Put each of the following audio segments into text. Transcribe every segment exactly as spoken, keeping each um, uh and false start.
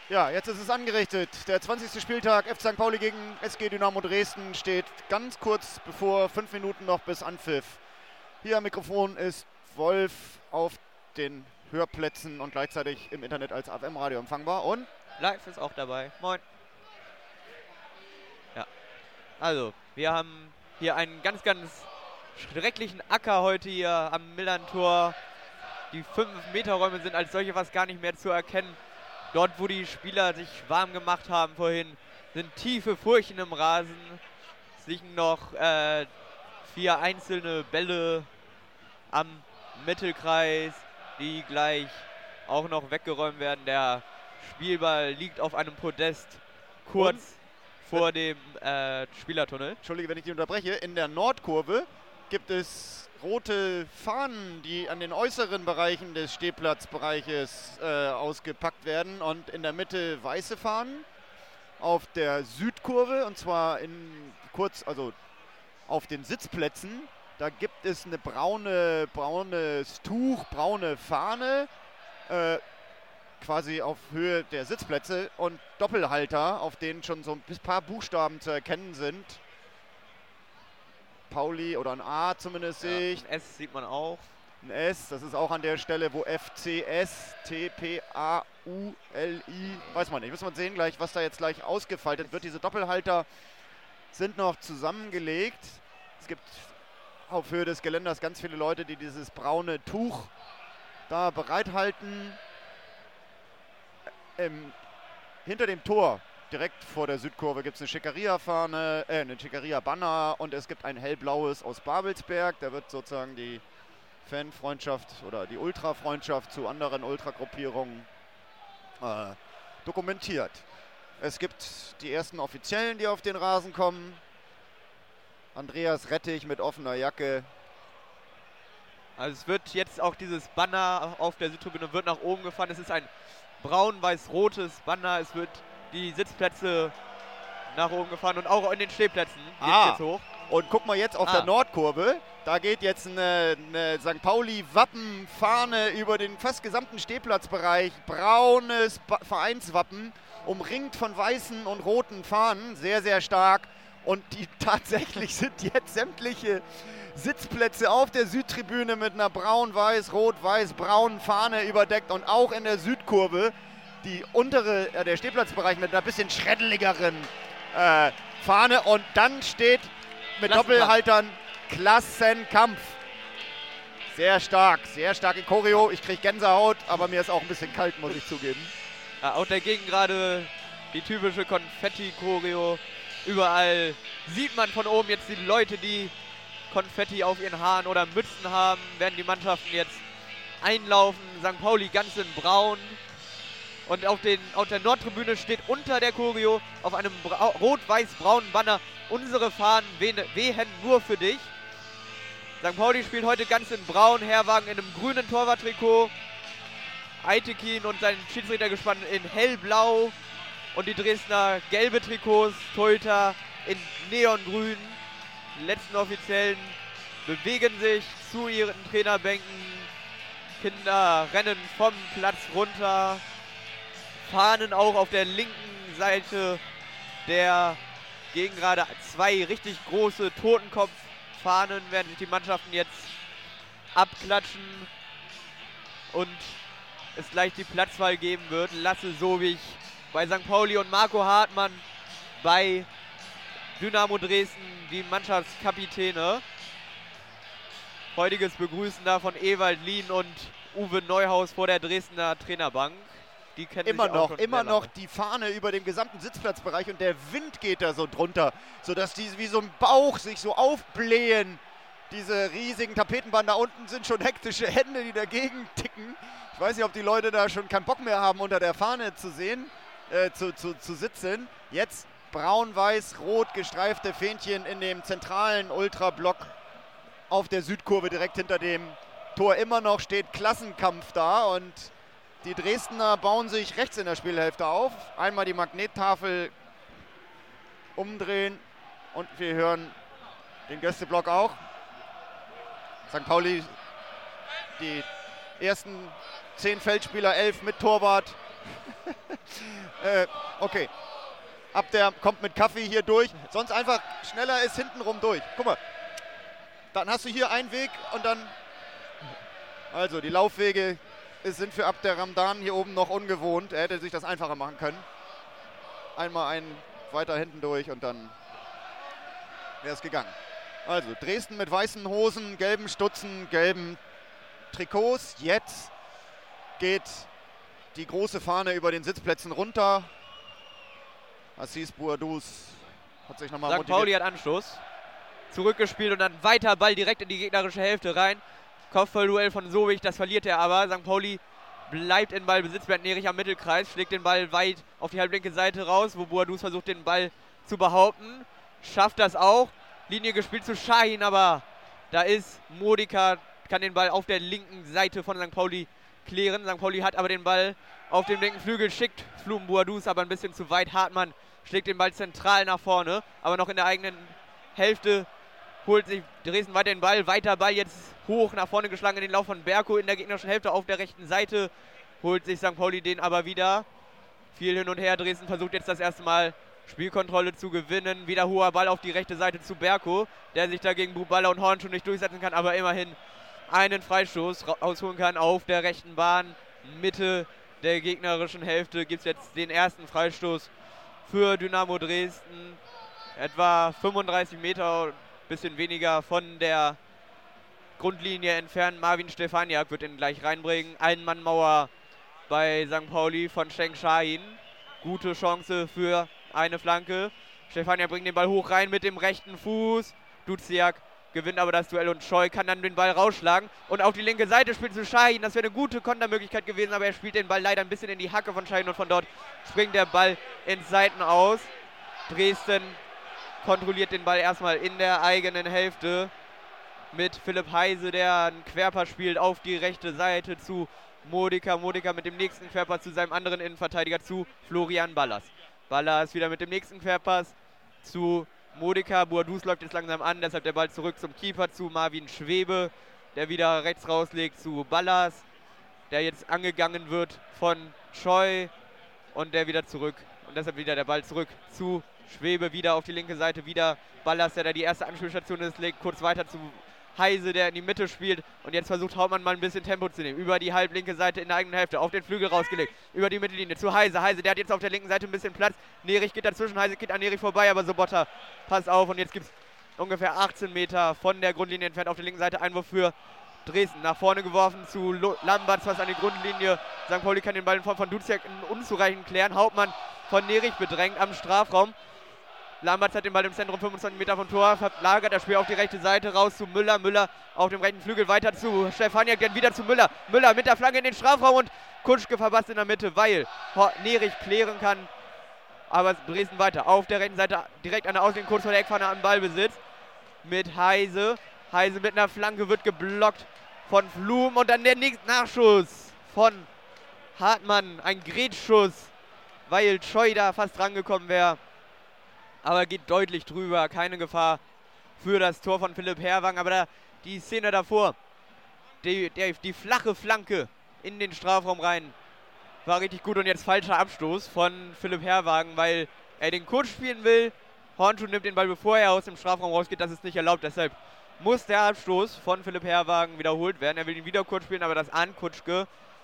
Ja, jetzt ist es angerichtet. Der zwanzigste Spieltag F C Sankt Pauli gegen S G Dynamo Dresden steht ganz kurz bevor, fünf Minuten noch bis Anpfiff. Hier am Mikrofon ist Wolf auf den Hörplätzen und gleichzeitig im Internet als A F M-Radio empfangbar. Und Live ist auch dabei. Moin. Ja, also wir haben hier einen ganz, ganz schrecklichen Acker heute hier am Millerntor. Die fünf Meter Räume sind als solche fast gar nicht mehr zu erkennen. Dort, wo die Spieler sich warm gemacht haben vorhin, sind tiefe Furchen im Rasen. Es liegen noch äh, vier einzelne Bälle am Mittelkreis, die gleich auch noch weggeräumt werden. Der Spielball liegt auf einem Podest kurz Und? vor dem äh, Spielertunnel. Entschuldige, wenn ich dich unterbreche. In der Nordkurve gibt es rote Fahnen, die an den äußeren Bereichen des Stehplatzbereiches äh, ausgepackt werden und in der Mitte weiße Fahnen. Auf der Südkurve, und zwar in kurz, also auf den Sitzplätzen, da gibt es eine braune, braunes Tuch, braune Fahne, äh, quasi auf Höhe der Sitzplätze und Doppelhalter, auf denen schon so ein paar Buchstaben zu erkennen sind. Pauli oder ein A zumindest ja, sehe ich. Ein S sieht man auch. Ein S, das ist auch an der Stelle, wo F C S T P A U L I, weiß man nicht, müssen wir sehen gleich, was da jetzt gleich ausgefaltet wird. Diese Doppelhalter sind noch zusammengelegt. Es gibt auf Höhe des Geländers ganz viele Leute, die dieses braune Tuch da bereithalten. Ähm, hinter dem Tor, direkt vor der Südkurve, gibt es eine Schickeria-Fahne, äh, eine Schickeria-Banner und es gibt ein hellblaues aus Babelsberg. Da wird sozusagen die Fanfreundschaft oder die Ultrafreundschaft zu anderen Ultragruppierungen äh, dokumentiert. Es gibt die ersten Offiziellen, die auf den Rasen kommen. Andreas Rettich mit offener Jacke. Also es wird jetzt auch dieses Banner auf der Südtribüne wird nach oben gefahren. Es ist ein braun-weiß-rotes Banner. Es wird die Sitzplätze nach oben gefahren und auch in den Stehplätzen geht ah. jetzt hoch. Und guck mal jetzt auf ah. der Nordkurve, da geht jetzt eine, eine Sankt Pauli-Wappenfahne über den fast gesamten Stehplatzbereich. Braunes ba- Vereinswappen, umringt von weißen und roten Fahnen, sehr, sehr stark. Und die tatsächlich sind jetzt sämtliche Sitzplätze auf der Südtribüne mit einer braun-weiß-rot-weiß-braunen Fahne überdeckt und auch in der Südkurve die untere, äh, der Stehplatzbereich mit einer bisschen schreddeligeren äh, Fahne. Und dann steht mit Doppelhaltern Klassenkampf. Sehr stark, sehr starke Choreo. Ich kriege Gänsehaut, aber mir ist auch ein bisschen kalt, muss ich zugeben. Ja, auch dagegen gerade die typische Konfetti-Choreo. Überall sieht man von oben jetzt die Leute, die Konfetti auf ihren Haaren oder Mützen haben, werden die Mannschaften jetzt einlaufen. Sankt Pauli ganz in braun. Und auf, den, auf der Nordtribüne steht unter der Choreo auf einem bra- rot-weiß-braunen Banner: unsere Fahnen wehen, wehen nur für dich. Sankt Pauli spielt heute ganz in braun, Herwagen in einem grünen Torwarttrikot, Aitekin und sein Schiedsrichtergespann in hellblau und die Dresdner gelbe Trikots, Torhüter in neongrün. Die letzten Offiziellen bewegen sich zu ihren Trainerbänken. Kinder rennen vom Platz runter. Fahnen auch auf der linken Seite der gegen gerade zwei richtig große Totenkopffahnen, werden sich die Mannschaften jetzt abklatschen und es gleich die Platzwahl geben wird. Lasse Sobich bei Sankt Pauli und Marco Hartmann bei Dynamo Dresden, die Mannschaftskapitäne. Heutiges Begrüßen da von Ewald Lien und Uwe Neuhaus vor der Dresdner Trainerbank. Die kennen immer sich noch, auch schon immer sehr noch lange. die Fahne über dem gesamten Sitzplatzbereich und der Wind geht da so drunter, sodass die wie so ein Bauch sich so aufblähen. Diese riesigen Tapetenbahnen da unten sind schon hektische Hände, die dagegen ticken. Ich weiß nicht, ob die Leute da schon keinen Bock mehr haben, unter der Fahne zu sehen, äh, zu, zu, zu sitzen. Jetzt braun-weiß-rot gestreifte Fähnchen in dem zentralen Ultrablock auf der Südkurve direkt hinter dem Tor. Immer noch steht Klassenkampf da und die Dresdner bauen sich rechts in der Spielhälfte auf. Einmal die Magnettafel umdrehen und wir hören den Gästeblock auch. Sankt Pauli, die ersten zehn Feldspieler, elf mit Torwart, äh, okay. Abder kommt mit Kaffee hier durch. Sonst einfach schneller ist hintenrum durch. Guck mal. Dann hast du hier einen Weg und dann... Also die Laufwege sind für Abder Ramdan hier oben noch ungewohnt. Er hätte sich das einfacher machen können. Einmal einen weiter hinten durch und dann wäre es gegangen. Also Dresden mit weißen Hosen, gelben Stutzen, gelben Trikots. Jetzt geht die große Fahne über den Sitzplätzen runter. Assis Bouadouz hat sich nochmal motiviert. Sankt Pauli hat Anstoß. Zurückgespielt und dann weiter Ball direkt in die gegnerische Hälfte rein. Kopfballduell von Sobich, das verliert er aber. Sankt Pauli bleibt in Ballbesitz. Bernd Nerich am Mittelkreis, schlägt den Ball weit auf die halblinke Seite raus, wo Bouadouz versucht, den Ball zu behaupten. Schafft das auch. Linie gespielt zu Şahin, aber da ist Modica, kann den Ball auf der linken Seite von Sankt Pauli klären. Sankt Pauli hat aber den Ball auf dem linken Flügel, schickt Flumen Bouadouz aber ein bisschen zu weit. Hartmann schlägt den Ball zentral nach vorne, aber noch in der eigenen Hälfte holt sich Dresden weiter den Ball. Weiter Ball jetzt hoch nach vorne geschlagen in den Lauf von Berko in der gegnerischen Hälfte auf der rechten Seite. Holt sich Sankt Pauli den aber wieder. Viel hin und her. Dresden versucht jetzt das erste Mal Spielkontrolle zu gewinnen. Wieder hoher Ball auf die rechte Seite zu Berko, der sich dagegen Buballa und Horn schon nicht durchsetzen kann, aber immerhin einen Freistoß rausholen kann auf der rechten Bahn. Mitte der gegnerischen Hälfte gibt es jetzt den ersten Freistoß für Dynamo Dresden. Etwa fünfunddreißig Meter, bisschen weniger von der Grundlinie entfernt. Marvin Stefaniak wird ihn gleich reinbringen. Ein-Mann-Mauer bei Sankt Pauli von Şeng Şahin. Gute Chance für eine Flanke. Stefaniak bringt den Ball hoch rein mit dem rechten Fuß. Duziak gewinnt aber das Duell und Scheu kann dann den Ball rausschlagen. Und auf die linke Seite spielt zu Şahin. Das wäre eine gute Kontermöglichkeit gewesen, aber er spielt den Ball leider ein bisschen in die Hacke von Şahin und von dort springt der Ball ins Seiten aus. Dresden kontrolliert den Ball erstmal in der eigenen Hälfte mit Philipp Heise, der einen Querpass spielt auf die rechte Seite zu Modica. Modica mit dem nächsten Querpass zu seinem anderen Innenverteidiger, zu Florian Ballas. Ballas wieder mit dem nächsten Querpass zu Modica. Bouadouz läuft jetzt langsam an, deshalb der Ball zurück zum Keeper, zu Marvin Schwebe, der wieder rechts rauslegt zu Ballas, der jetzt angegangen wird von Scheu und der wieder zurück. Und deshalb wieder der Ball zurück zu Schwebe, wieder auf die linke Seite, wieder Ballas, der da die erste Anspielstation ist, legt kurz weiter zu Heise, der in die Mitte spielt und jetzt versucht Hauptmann mal ein bisschen Tempo zu nehmen. Über die halblinke Seite in der eigenen Hälfte, auf den Flügel rausgelegt, über die Mittellinie zu Heise. Heise, der hat jetzt auf der linken Seite ein bisschen Platz. Nerich geht dazwischen, Heise geht an Nerich vorbei, aber Sobotta passt auf und jetzt gibt es ungefähr achtzehn Meter von der Grundlinie entfernt auf der linken Seite Einwurf für Dresden. Nach vorne geworfen zu Lamberts, was an die Grundlinie. Sankt Pauli kann den Ball in Form von Duziak unzureichend klären. Hauptmann von Nerich bedrängt am Strafraum. Lamberts hat den Ball im Zentrum, fünfundzwanzig Meter vom Tor, verlagert das Spiel auf die rechte Seite, raus zu Müller. Müller auf dem rechten Flügel, weiter zu Stefaniak, dann wieder zu Müller. Müller mit der Flanke in den Strafraum und Kutschke verpasst in der Mitte, weil Nerich klären kann. Aber Dresden weiter. Auf der rechten Seite direkt an der Auslinie, kurz vor der Eckfahne am Ballbesitz. Mit Heise. Heise mit einer Flanke wird geblockt von Flum und dann der nächste Nachschuss von Hartmann. Ein Grätschschuss, weil Scheu da fast rangekommen wäre. Aber geht deutlich drüber, keine Gefahr für das Tor von Philipp Herrwagen. Aber da, die Szene davor, die, der, die flache Flanke in den Strafraum rein, war richtig gut. Und jetzt falscher Abstoß von Philipp Herrwagen, weil er den Kurz spielen will. Hornschuh nimmt den Ball, bevor er aus dem Strafraum rausgeht. Das ist nicht erlaubt, deshalb muss der Abstoß von Philipp Herrwagen wiederholt werden. Er will ihn wieder kurz spielen, aber das an Kutschke.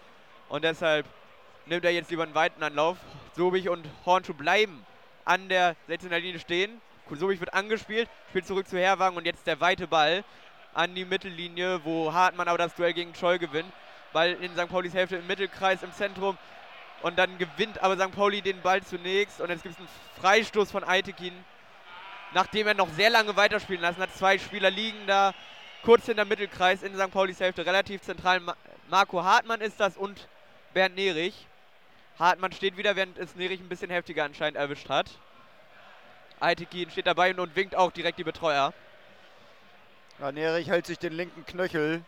Und deshalb nimmt er jetzt lieber einen weiten Anlauf. Sobich und Hornschuh bleiben an der sechzehner Linie stehen. Sobich wird angespielt, spielt zurück zu Herrwagen und jetzt der weite Ball an die Mittellinie, wo Hartmann aber das Duell gegen Scheu gewinnt. Ball in Sankt Paulis Hälfte im Mittelkreis, im Zentrum und dann gewinnt aber Sankt Pauli den Ball zunächst und jetzt gibt es einen Freistoß von Aytekin, nachdem er noch sehr lange weiterspielen lassen hat. Zwei Spieler liegen da kurz in der Mittelkreis in Sankt Paulis Hälfte, relativ zentral. Marco Hartmann ist das und Bernd Nerich. Hartmann steht wieder, während es Nerich ein bisschen heftiger anscheinend erwischt hat. Aytekin steht dabei und winkt auch direkt die Betreuer. Ja, Nerich hält sich den linken Knöchel.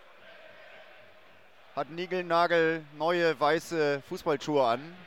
Hat niegelnagel neue weiße Fußballschuhe an.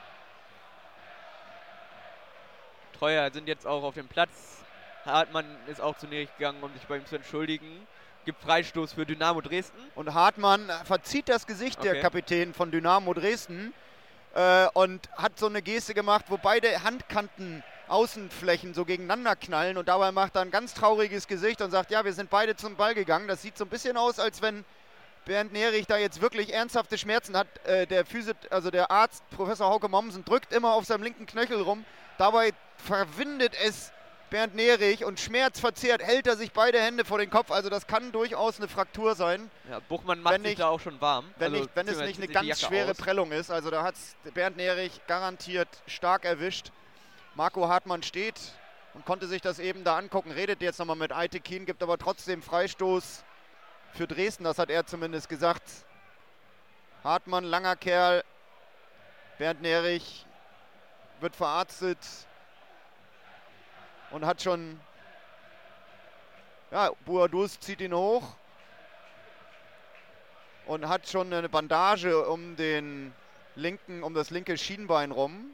Treuer sind jetzt auch auf dem Platz. Hartmann ist auch zu Nerich gegangen, um sich bei ihm zu entschuldigen. Gibt Freistoß für Dynamo Dresden. Und Hartmann verzieht das Gesicht, okay. Der Kapitän von Dynamo Dresden. äh, und hat so eine Geste gemacht, wo beide Handkanten Außenflächen so gegeneinander knallen und dabei macht er ein ganz trauriges Gesicht und sagt, ja, wir sind beide zum Ball gegangen. Das sieht so ein bisschen aus, als wenn Bernd Nerich da jetzt wirklich ernsthafte Schmerzen hat. Äh, der Physio, also der Arzt, Professor Hauke Mommsen, drückt immer auf seinem linken Knöchel rum. Dabei verwindet es Bernd Nerich und schmerzverzerrt hält er sich beide Hände vor den Kopf. Also das kann durchaus eine Fraktur sein. Ja, Buchmann macht sich da auch schon warm. Wenn, also, nicht, wenn es nicht eine ganz schwere aus. Prellung ist. Also da hat es Bernd Nerich garantiert stark erwischt. Marco Hartmann steht und konnte sich das eben da angucken. Redet jetzt nochmal mit Aytekin, gibt aber trotzdem Freistoß für Dresden. Das hat er zumindest gesagt. Hartmann, langer Kerl. Bernd Nerich wird verarztet. Und hat schon, ja, Buadus zieht ihn hoch und hat schon eine Bandage um den linken, um das linke Schienbein rum.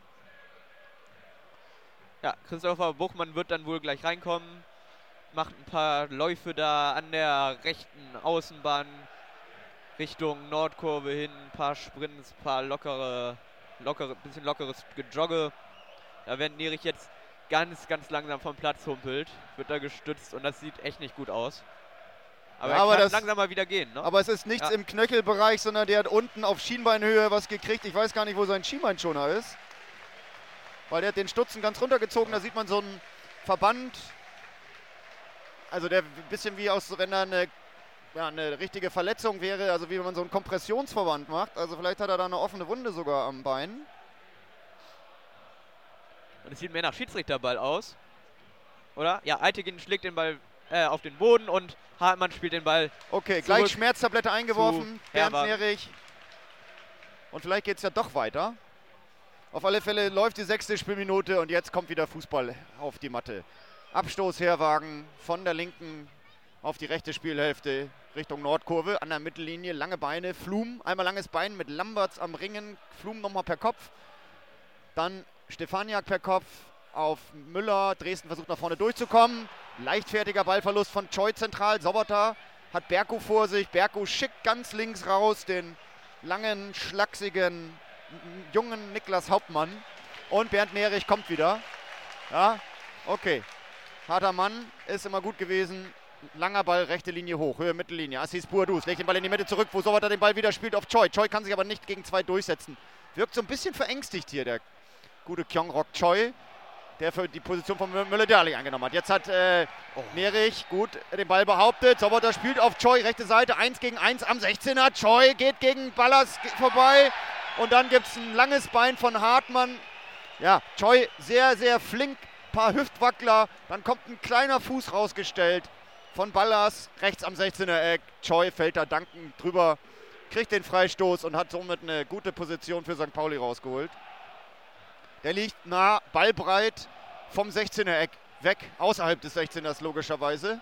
Ja, Christopher Buchmann wird dann wohl gleich reinkommen, macht ein paar Läufe da an der rechten Außenbahn Richtung Nordkurve hin, ein paar Sprints, ein paar lockere, lockere, bisschen lockeres Gejogge. Da werden Nerich jetzt ganz, ganz langsam vom Platz humpelt, wird da gestützt und das sieht echt nicht gut aus. Aber, ja, aber er kann das, langsam mal wieder gehen. Ne? Aber es ist nichts ja. im Knöchelbereich, sondern der hat unten auf Schienbeinhöhe was gekriegt. Ich weiß gar nicht, wo sein Schienbeinschoner ist. Weil der hat den Stutzen ganz runtergezogen, da sieht man so einen Verband. Also der ein bisschen wie aus, wenn da eine, ja, eine richtige Verletzung wäre, also wie wenn man so einen Kompressionsverband macht. Also vielleicht hat er da eine offene Wunde sogar am Bein. Und es sieht mehr nach Schiedsrichterball aus. Oder? Ja, Aytekin schlägt den Ball äh, auf den Boden und Hartmann spielt den Ball. Okay, gleich Schmerztablette eingeworfen. Bernd Nerich. Und vielleicht geht es ja doch weiter. Auf alle Fälle läuft die sechste Spielminute und jetzt kommt wieder Fußball auf die Matte. Abstoß Herwagen von der linken auf die rechte Spielhälfte Richtung Nordkurve an der Mittellinie. Lange Beine, Flum, einmal langes Bein mit Lamberts am Ringen. Flum nochmal per Kopf. Dann Stefaniak per Kopf auf Müller. Dresden versucht nach vorne durchzukommen. Leichtfertiger Ballverlust von Choi zentral. Sobota hat Berko vor sich. Berko schickt ganz links raus den langen, schlachsigen, jungen Niklas Hauptmann. Und Bernd Nerich kommt wieder. Ja, okay. Harter Mann, ist immer gut gewesen. Langer Ball, rechte Linie hoch, Höhe Mittellinie. Assis Buadus legt den Ball in die Mitte zurück, wo Sobota den Ball wieder spielt auf Choi. Choi kann sich aber nicht gegen zwei durchsetzen. Wirkt so ein bisschen verängstigt hier, der gute Kyung-Rok Choi, der für die Position von Müller-Dali angenommen hat. Jetzt hat äh, oh. Nerich gut den Ball behauptet. Sobota spielt auf Choi, rechte Seite, eins gegen eins am sechzehner. Choi geht gegen Ballas vorbei. Und dann gibt es ein langes Bein von Hartmann. Ja, Choi sehr, sehr flink. Paar Hüftwackler. Dann kommt ein kleiner Fuß rausgestellt von Ballas. Rechts am sechzehner Eck. Choi fällt da dankend drüber. Kriegt den Freistoß und hat somit eine gute Position für Sankt Pauli rausgeholt. Der liegt nah, ballbreit vom sechzehner Eck weg, außerhalb des sechzehners logischerweise.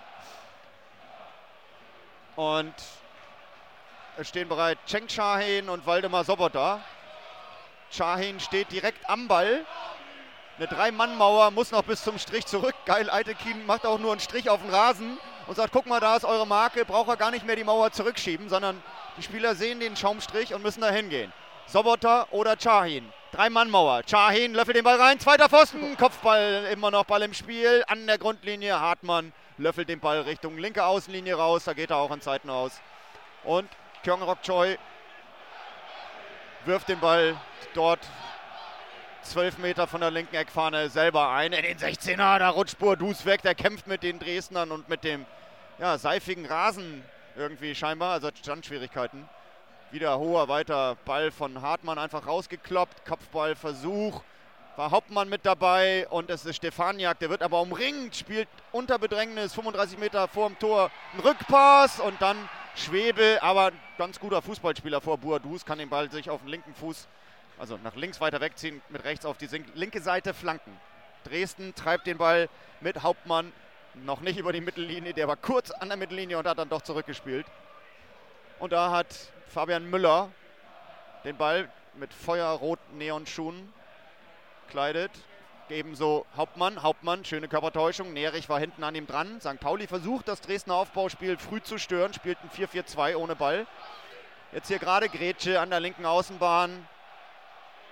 Und es stehen bereit Cenk Şahin und Waldemar Sobota. Şahin steht direkt am Ball. Eine Drei-Mann-Mauer, muss noch bis zum Strich zurück. Geil, Aytekin macht auch nur einen Strich auf den Rasen und sagt, guck mal, da ist eure Marke. Braucht er gar nicht mehr die Mauer zurückschieben, sondern die Spieler sehen den Schaumstrich und müssen da hingehen. Sobota oder Şahin. Drei-Mann-Mauer. Şahin löffelt den Ball rein. Zweiter Pfosten. Kopfball, immer noch Ball im Spiel. An der Grundlinie. Hartmann löffelt den Ball Richtung linke Außenlinie raus. Da geht er auch an Zeiten aus. Und Kyung-Rok Choi wirft den Ball dort zwölf Meter von der linken Eckfahne selber ein. In den sechzehner. Da rutscht Buadus weg. Der kämpft mit den Dresdnern und mit dem ja, seifigen Rasen irgendwie scheinbar. Also Standschwierigkeiten. Wieder hoher, weiter Ball von Hartmann einfach rausgekloppt. Kopfballversuch. War Hauptmann mit dabei und es ist Stefaniak. Der wird aber umringt, spielt unter Bedrängnis, fünfunddreißig Meter vor dem Tor. Ein Rückpass und dann Schwebe, aber ganz guter Fußballspieler vor Buadus. Kann den Ball sich auf den linken Fuß, also nach links weiter wegziehen, mit rechts auf die linke Seite flanken. Dresden treibt den Ball mit Hauptmann noch nicht über die Mittellinie. Der war kurz an der Mittellinie und hat dann doch zurückgespielt. Und da hat Fabian Müller den Ball mit feuerroten Neonschuhen kleidet. Ebenso Hauptmann. Hauptmann, schöne Körpertäuschung. Nerich war hinten an ihm dran. Sankt Pauli versucht, das Dresdner Aufbauspiel früh zu stören. Spielt ein vier vier zwei ohne Ball. Jetzt hier gerade Grätsche an der linken Außenbahn.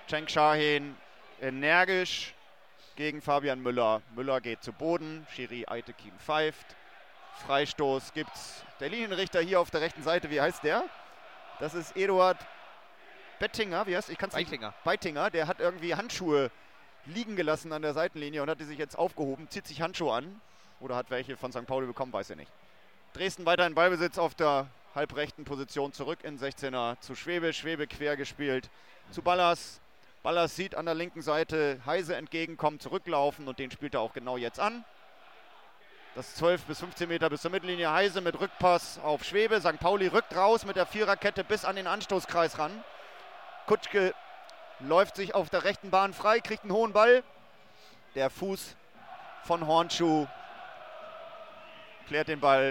Cenk Şahin energisch gegen Fabian Müller. Müller geht zu Boden. Schiri Aytekin pfeift. Freistoß gibt's. Der Linienrichter hier auf der rechten Seite, wie heißt der? Das ist Eduard Bettinger, wie heißt ich kann's Beitinger. Nicht, Beitinger, der hat irgendwie Handschuhe liegen gelassen an der Seitenlinie und hat die sich jetzt aufgehoben, zieht sich Handschuhe an. Oder hat welche von Sankt Pauli bekommen, weiß er nicht. Dresden weiter in Ballbesitz auf der halbrechten Position zurück in sechzehner zu Schwebe. Schwebe quer gespielt zu Ballas. Ballas sieht an der linken Seite Heise entgegenkommen, zurücklaufen und den spielt er auch genau jetzt an. Das zwölf bis fünfzehn Meter bis zur Mittellinie. Heise mit Rückpass auf Schwebe. Sankt Pauli rückt raus mit der Viererkette bis an den Anstoßkreis ran. Kutschke läuft sich auf der rechten Bahn frei, kriegt einen hohen Ball. Der Fuß von Hornschuh klärt den Ball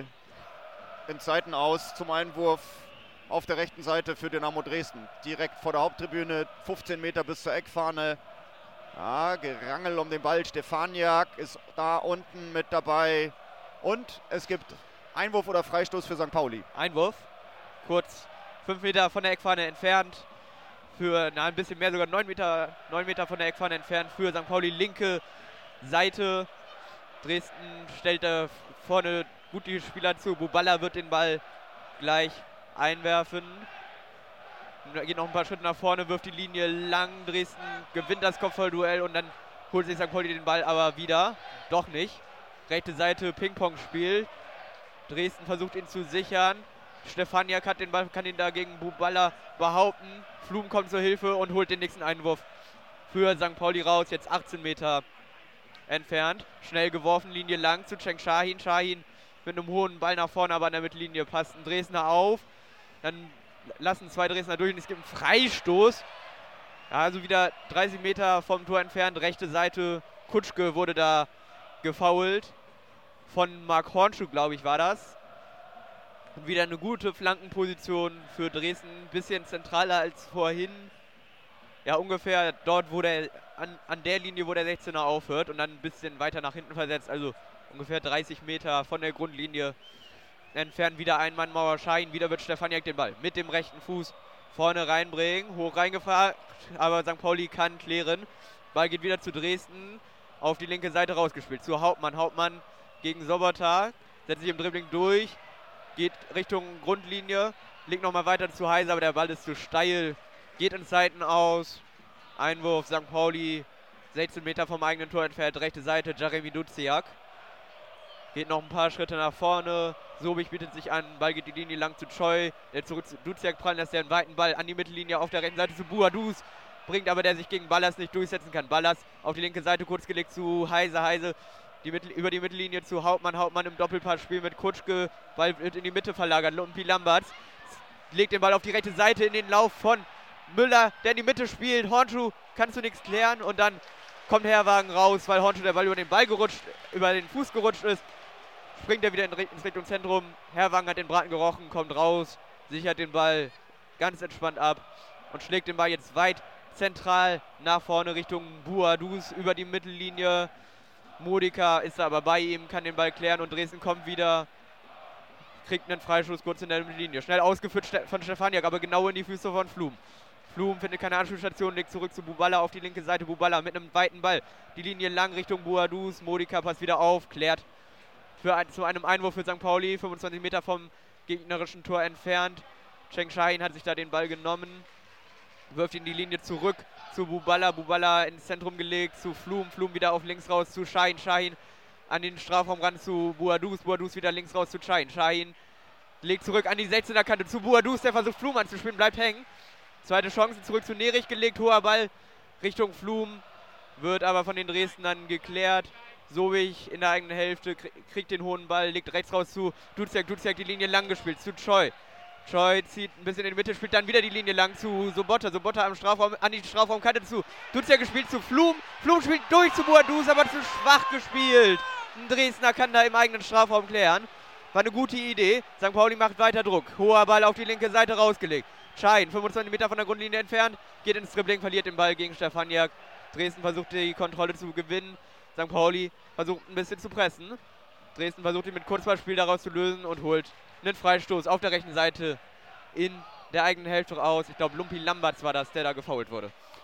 in Seiten aus zum Einwurf auf der rechten Seite für Dynamo Dresden. Direkt vor der Haupttribüne, fünfzehn Meter bis zur Eckfahne. Ja, Gerangel um den Ball. Stefaniak ist da unten mit dabei. Und es gibt Einwurf oder Freistoß für Sankt Pauli. Einwurf. Kurz fünf Meter von der Eckfahne entfernt. Für na, ein bisschen mehr, sogar neun Meter, neun Meter von der Eckfahne entfernt. Für Sankt Pauli linke Seite. Dresden stellt da vorne gut die Spieler zu. Buballa wird den Ball gleich einwerfen. Geht noch ein paar Schritte nach vorne, wirft die Linie lang. Dresden gewinnt das Kopfballduell und dann holt sich Sankt Pauli den Ball aber wieder. Doch nicht. Rechte Seite Ping-Pong-Spiel. Dresden versucht ihn zu sichern. Stefaniak hat den Ball, kann ihn dagegen Buballa behaupten. Flum kommt zur Hilfe und holt den nächsten Einwurf für Sankt Pauli raus. Jetzt achtzehn Meter entfernt. Schnell geworfen, Linie lang zu Cenk Şahin. Şahin mit einem hohen Ball nach vorne, aber an der Mittellinie passt ein Dresdner auf. Dann lassen zwei Dresdner durch und es gibt einen Freistoß. Ja, also wieder dreißig Meter vom Tor entfernt. Rechte Seite, Kutschke wurde da gefoult. Von Marc Hornschuh, glaube ich, war das. Und wieder eine gute Flankenposition für Dresden. Ein bisschen zentraler als vorhin. Ja, ungefähr dort, wo der an, an der Linie, wo der sechzehner aufhört. Und dann ein bisschen weiter nach hinten versetzt. Also ungefähr dreißig Meter von der Grundlinie entfernt. Wieder ein Mann Mauer Schein. Wieder wird Stefaniak den Ball mit dem rechten Fuß vorne reinbringen. Hoch reingefragt, aber Sankt Pauli kann klären. Ball geht wieder zu Dresden. Auf die linke Seite rausgespielt. Zu Hauptmann. Hauptmann gegen Sobota. Setzt sich im Dribbling durch. Geht Richtung Grundlinie. Legt nochmal weiter zu Heise, aber der Ball ist zu steil. Geht in Seiten aus. Einwurf Sankt Pauli. sechzehn Meter vom eigenen Tor entfernt. Rechte Seite Jeremy Duziak. Geht noch ein paar Schritte nach vorne. Sobich bietet sich an. Ball geht die Linie lang zu Choi. Der zurück zu Duziak prallen lässt, der einen weiten Ball an die Mittellinie auf der rechten Seite zu Buadus. Bringt aber, der sich gegen Ballas nicht durchsetzen kann. Ballas auf die linke Seite kurz gelegt zu Heise. Heise die Mittel, über die Mittellinie zu Hauptmann. Hauptmann im Doppelpassspiel mit Kutschke. Ball wird in die Mitte verlagert. Lumpi Lamberts legt den Ball auf die rechte Seite in den Lauf von Müller, der in die Mitte spielt. Hornschuh kannst du nichts klären und dann kommt Herrwagen raus, weil Hornschuh der Ball über den Ball gerutscht, über den Fuß gerutscht ist. Springt er wieder in, ins Richtung Zentrum. Herrwagen hat den Braten gerochen, kommt raus, sichert den Ball ganz entspannt ab und schlägt den Ball jetzt weit zentral nach vorne Richtung Buadus über die Mittellinie. Modica ist aber bei ihm, kann den Ball klären und Dresden kommt wieder. Kriegt einen Freischuss kurz in der Mittellinie. Schnell ausgeführt von Stefaniak, aber genau in die Füße von Flum. Flum findet keine Anschlussstation, legt zurück zu Buballa auf die linke Seite. Buballa mit einem weiten Ball. Die Linie lang Richtung Buadus. Modica passt wieder auf, klärt für ein, zu einem Einwurf für Sankt Pauli. fünfundzwanzig Meter vom gegnerischen Tor entfernt. Cenk Şahin hat sich da den Ball genommen. Wirft ihn die Linie zurück zu Buballa. Buballa ins Zentrum gelegt zu Flum. Flum wieder auf links raus zu Şahin. Şahin an den Strafraum ran zu Buadus. Buadus wieder links raus zu Şahin. Şahin legt zurück an die sechzehner Kante zu Buadus. Der versucht Flum anzuspielen, bleibt hängen. Zweite Chance zurück zu Nerich gelegt. Hoher Ball Richtung Flum. Wird aber von den Dresdnern geklärt. Sobich in der eigenen Hälfte kriegt den hohen Ball. Legt rechts raus zu Duziak. Duziak die Linie lang gespielt zu Choi. Choi zieht ein bisschen in die Mitte, spielt dann wieder die Linie lang zu Sobota. Sobota am Strafraum, an die Strafraumkante zu Duziak gespielt zu Flum. Flum spielt durch zu Buadus, aber zu schwach gespielt. Ein Dresdner kann da im eigenen Strafraum klären. War eine gute Idee. Sankt Pauli macht weiter Druck. Hoher Ball auf die linke Seite rausgelegt. Schein, fünfundzwanzig Meter von der Grundlinie entfernt, geht ins Dribbling, verliert den Ball gegen Stefaniak. Dresden versucht die Kontrolle zu gewinnen. Sankt Pauli versucht ein bisschen zu pressen. Dresden versucht ihn mit Kurzballspiel daraus zu lösen und holt einen Freistoß auf der rechten Seite in der eigenen Hälfte aus. Ich glaube, Lumpi Lamberts war das, der da gefoult wurde.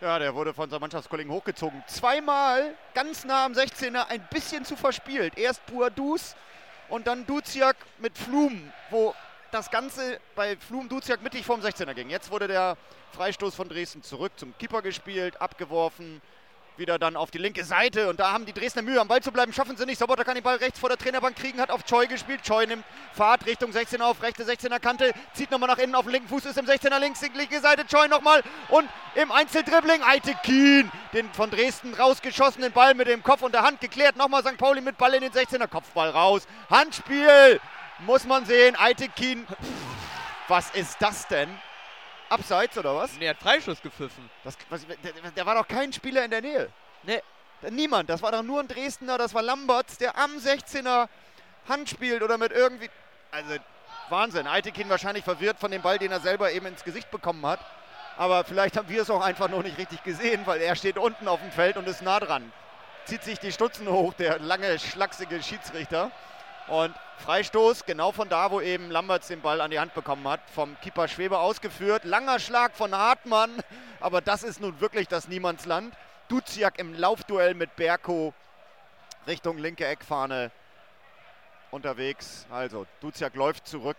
Ja, der wurde von seinem Mannschaftskollegen hochgezogen. Zweimal ganz nah am sechzehner, ein bisschen zu verspielt. Erst Buadus und dann Duziak mit Flum, wo das Ganze bei Flum Duziak mittig vorm sechzehner ging. Jetzt wurde der Freistoß von Dresden zurück zum Keeper gespielt, abgeworfen. Wieder dann auf die linke Seite und da haben die Dresdner Mühe, am Ball zu bleiben, schaffen sie nicht. Sobotta kann den Ball rechts vor der Trainerbank kriegen, hat auf Choi gespielt. Choi nimmt Fahrt Richtung sechzehner auf, rechte sechzehner Kante, zieht nochmal nach innen auf den linken Fuß, ist im sechzehner links, linke Seite, Choi nochmal und im Einzeldribbling Aytekin, den von Dresden rausgeschossenen Ball mit dem Kopf und der Hand geklärt. Nochmal Sankt Pauli mit Ball in den sechzehner, Kopfball raus, Handspiel, muss man sehen, Aytekin, was ist das denn? Abseits oder was? Nee, er hat Freischuss gepfiffen. Das, was, der, der war doch kein Spieler in der Nähe. Nee. Niemand. Das war doch nur ein Dresdner, das war Lamberts, der am sechzehner Hand spielt oder mit irgendwie... Also Wahnsinn. Aytekin wahrscheinlich verwirrt von dem Ball, den er selber eben ins Gesicht bekommen hat. Aber vielleicht haben wir es auch einfach noch nicht richtig gesehen, weil er steht unten auf dem Feld und ist nah dran. Zieht sich die Stutzen hoch, der lange, schlachsige Schiedsrichter. Und Freistoß, genau von da, wo eben Lamberts den Ball an die Hand bekommen hat, vom Keeper Schwebe ausgeführt. Langer Schlag von Hartmann, aber das ist nun wirklich das Niemandsland. Duziak im Laufduell mit Berko Richtung linke Eckfahne unterwegs. Also Duziak läuft zurück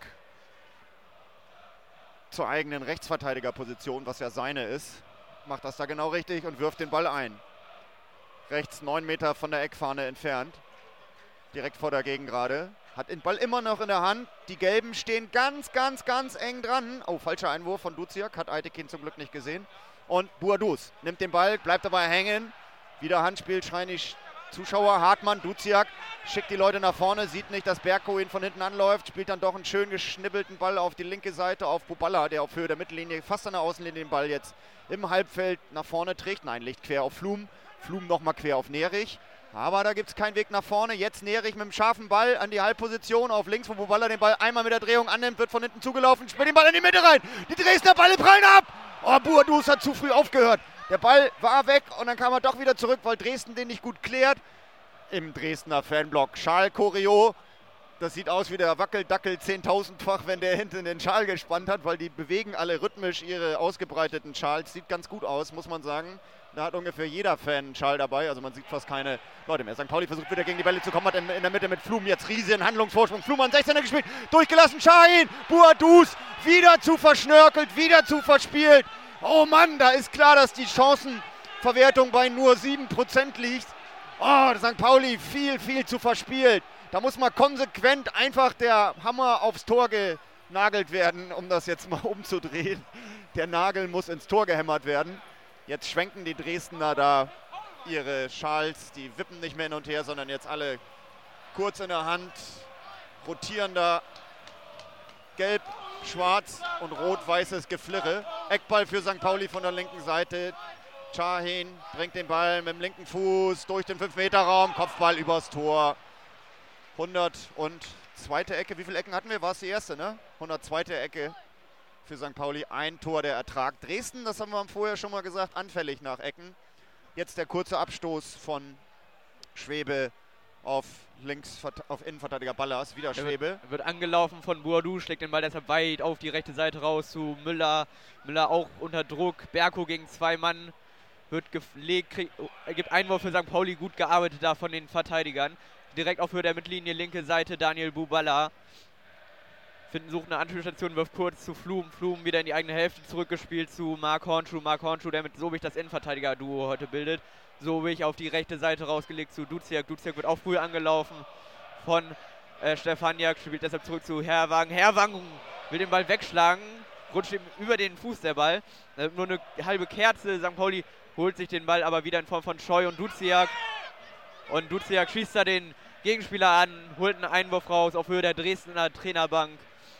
zur eigenen Rechtsverteidigerposition, was ja seine ist. Macht das da genau richtig und wirft den Ball ein. Rechts neun Meter von der Eckfahne entfernt. Direkt vor der Gegengrade. Hat den Ball immer noch in der Hand. Die Gelben stehen ganz, ganz, ganz eng dran. Oh, falscher Einwurf von Duziak. Hat Aytekin zum Glück nicht gesehen. Und Buadus nimmt den Ball, bleibt dabei hängen. Wieder Handspiel, schreien die Zuschauer. Hartmann, Duziak schickt die Leute nach vorne. Sieht nicht, dass Berko ihn von hinten anläuft. Spielt dann doch einen schön geschnibbelten Ball auf die linke Seite auf Buballa, der auf Höhe der Mittellinie, fast an der Außenlinie den Ball jetzt im Halbfeld nach vorne trägt. Nein, legt quer auf Flum. Flum nochmal quer auf Nerich. Aber da gibt es keinen Weg nach vorne. Jetzt Nerich mit dem scharfen Ball an die Halbposition auf links, wo Buballa den Ball einmal mit der Drehung annimmt, wird von hinten zugelaufen, spielt den Ball in die Mitte rein. Die Dresdner Bälle prallen ab. Oh, Buadus hat zu früh aufgehört. Der Ball war weg und dann kam er doch wieder zurück, weil Dresden den nicht gut klärt. Im Dresdner Fanblock Schal Choreo. Das sieht aus wie der Wackeldackel zehntausendfach, wenn der hinten den Schal gespannt hat, weil die bewegen alle rhythmisch ihre ausgebreiteten Schals. Sieht ganz gut aus, muss man sagen. Da hat ungefähr jeder Fan einen Schal dabei, also man sieht fast keine Leute mehr. Sankt Pauli versucht wieder gegen die Bälle zu kommen, hat in, in der Mitte mit Flum jetzt riesigen Handlungsvorsprung. Flum an sechzehner gespielt, durchgelassen, Şahin, Buadus, wieder zu verschnörkelt, wieder zu verspielt. Oh Mann, da ist klar, dass die Chancenverwertung bei nur sieben Prozent liegt. Oh, Sankt Pauli viel, viel zu verspielt. Da muss mal konsequent einfach der Hammer aufs Tor genagelt werden, um das jetzt mal umzudrehen. Der Nagel muss ins Tor gehämmert werden. Jetzt schwenken die Dresdner da ihre Schals, die wippen nicht mehr hin und her, sondern jetzt alle kurz in der Hand, rotierender Gelb, Schwarz und Rot-Weißes Geflirre. Eckball für Sankt Pauli von der linken Seite. Şahin bringt den Ball mit dem linken Fuß durch den fünf Meter Raum, Kopfball übers Tor. hundert und zweite Ecke, wie viele Ecken hatten wir? War es die erste, ne? hundertzweite Ecke. Für Sankt Pauli ein Tor der Ertrag. Dresden, das haben wir vorher schon mal gesagt, anfällig nach Ecken. Jetzt der kurze Abstoß von Schwebe auf links auf Innenverteidiger Ballas. Wieder Schwebe. Wird, wird angelaufen von Buadus, schlägt den Ball deshalb weit auf die rechte Seite raus zu Müller. Müller auch unter Druck. Berko gegen zwei Mann. Wird gelegt, krieg, gibt Einwurf für Sankt Pauli, gut gearbeitet da von den Verteidigern. Direkt auf Höhe der Mittellinie, linke Seite, Daniel Buballa. Finden, sucht eine Anspielstation, wirft kurz zu Flum. Flum wieder in die eigene Hälfte zurückgespielt zu Mark Hornschuh. Mark Hornschuh, der mit Sobich das Innenverteidiger-Duo heute bildet. Sobich auf die rechte Seite rausgelegt zu Duziak. Duziak wird auch früh angelaufen von äh, Stefaniak. Spielt deshalb zurück zu Herrwagen. Herrwagen will den Ball wegschlagen. Rutscht ihm über den Fuß der Ball. Äh, nur eine halbe Kerze. Sankt Pauli holt sich den Ball aber wieder in Form von Choi und Duziak. Und Duziak schießt da den Gegenspieler an. Holt einen Einwurf raus auf Höhe der Dresdner Trainerbank.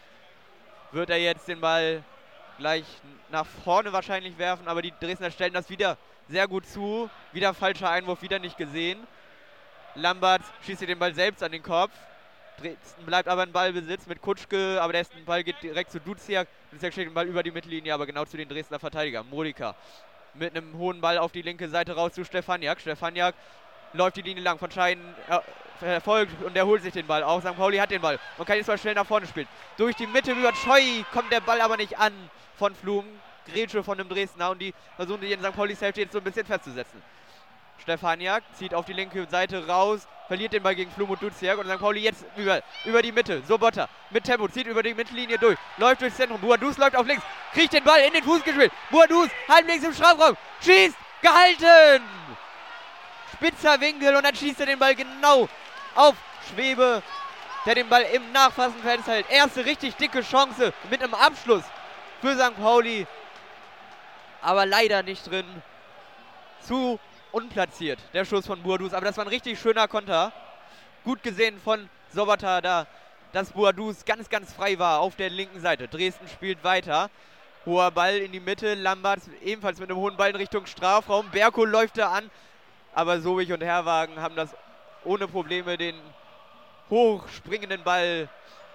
Wird er jetzt den Ball gleich nach vorne wahrscheinlich werfen, aber die Dresdner stellen das wieder sehr gut zu. Wieder falscher Einwurf, wieder nicht gesehen. Lambert schießt den Ball selbst an den Kopf. Dresden bleibt aber in Ballbesitz mit Kutschke, aber der Ball geht direkt zu Duziak. Duziak schlägt den Ball über die Mittellinie, aber genau zu den Dresdner Verteidigern. Modika mit einem hohen Ball auf die linke Seite raus zu Stefaniak. Stefaniak läuft die Linie lang von Schein äh, verfolgt und der holt sich den Ball. Auch Sankt Pauli hat den Ball und kann jetzt mal schnell nach vorne spielen. Durch die Mitte über Choi kommt der Ball aber nicht an von Flum. Grätsche von dem Dresdner und die versuchen sich in Sankt Paulis Hälfte jetzt so ein bisschen festzusetzen. Stefaniak zieht auf die linke Seite raus, verliert den Ball gegen Flum und Duziak und Sankt Pauli jetzt über, über die Mitte. Sobotta mit Tempo, zieht über die Mittellinie durch, läuft durchs Zentrum. Buadus läuft auf links, kriegt den Ball in den Fuß gespielt. Buadus halb links im Strafraum, schießt, gehalten! Spitzer Winkel und dann schießt er den Ball genau auf Schwebe, der den Ball im Nachfassen festhält. Erste richtig dicke Chance mit einem Abschluss für Sankt Pauli, aber leider nicht drin. Zu unplatziert, der Schuss von Buadus, aber das war ein richtig schöner Konter. Gut gesehen von Sobotta da, dass Buadus ganz, ganz frei war auf der linken Seite. Dresden spielt weiter. Hoher Ball in die Mitte, Lamberts ebenfalls mit einem hohen Ball in Richtung Strafraum. Berko läuft da an, aber Sobich und Herwagen haben das ohne Probleme den hochspringenden Ball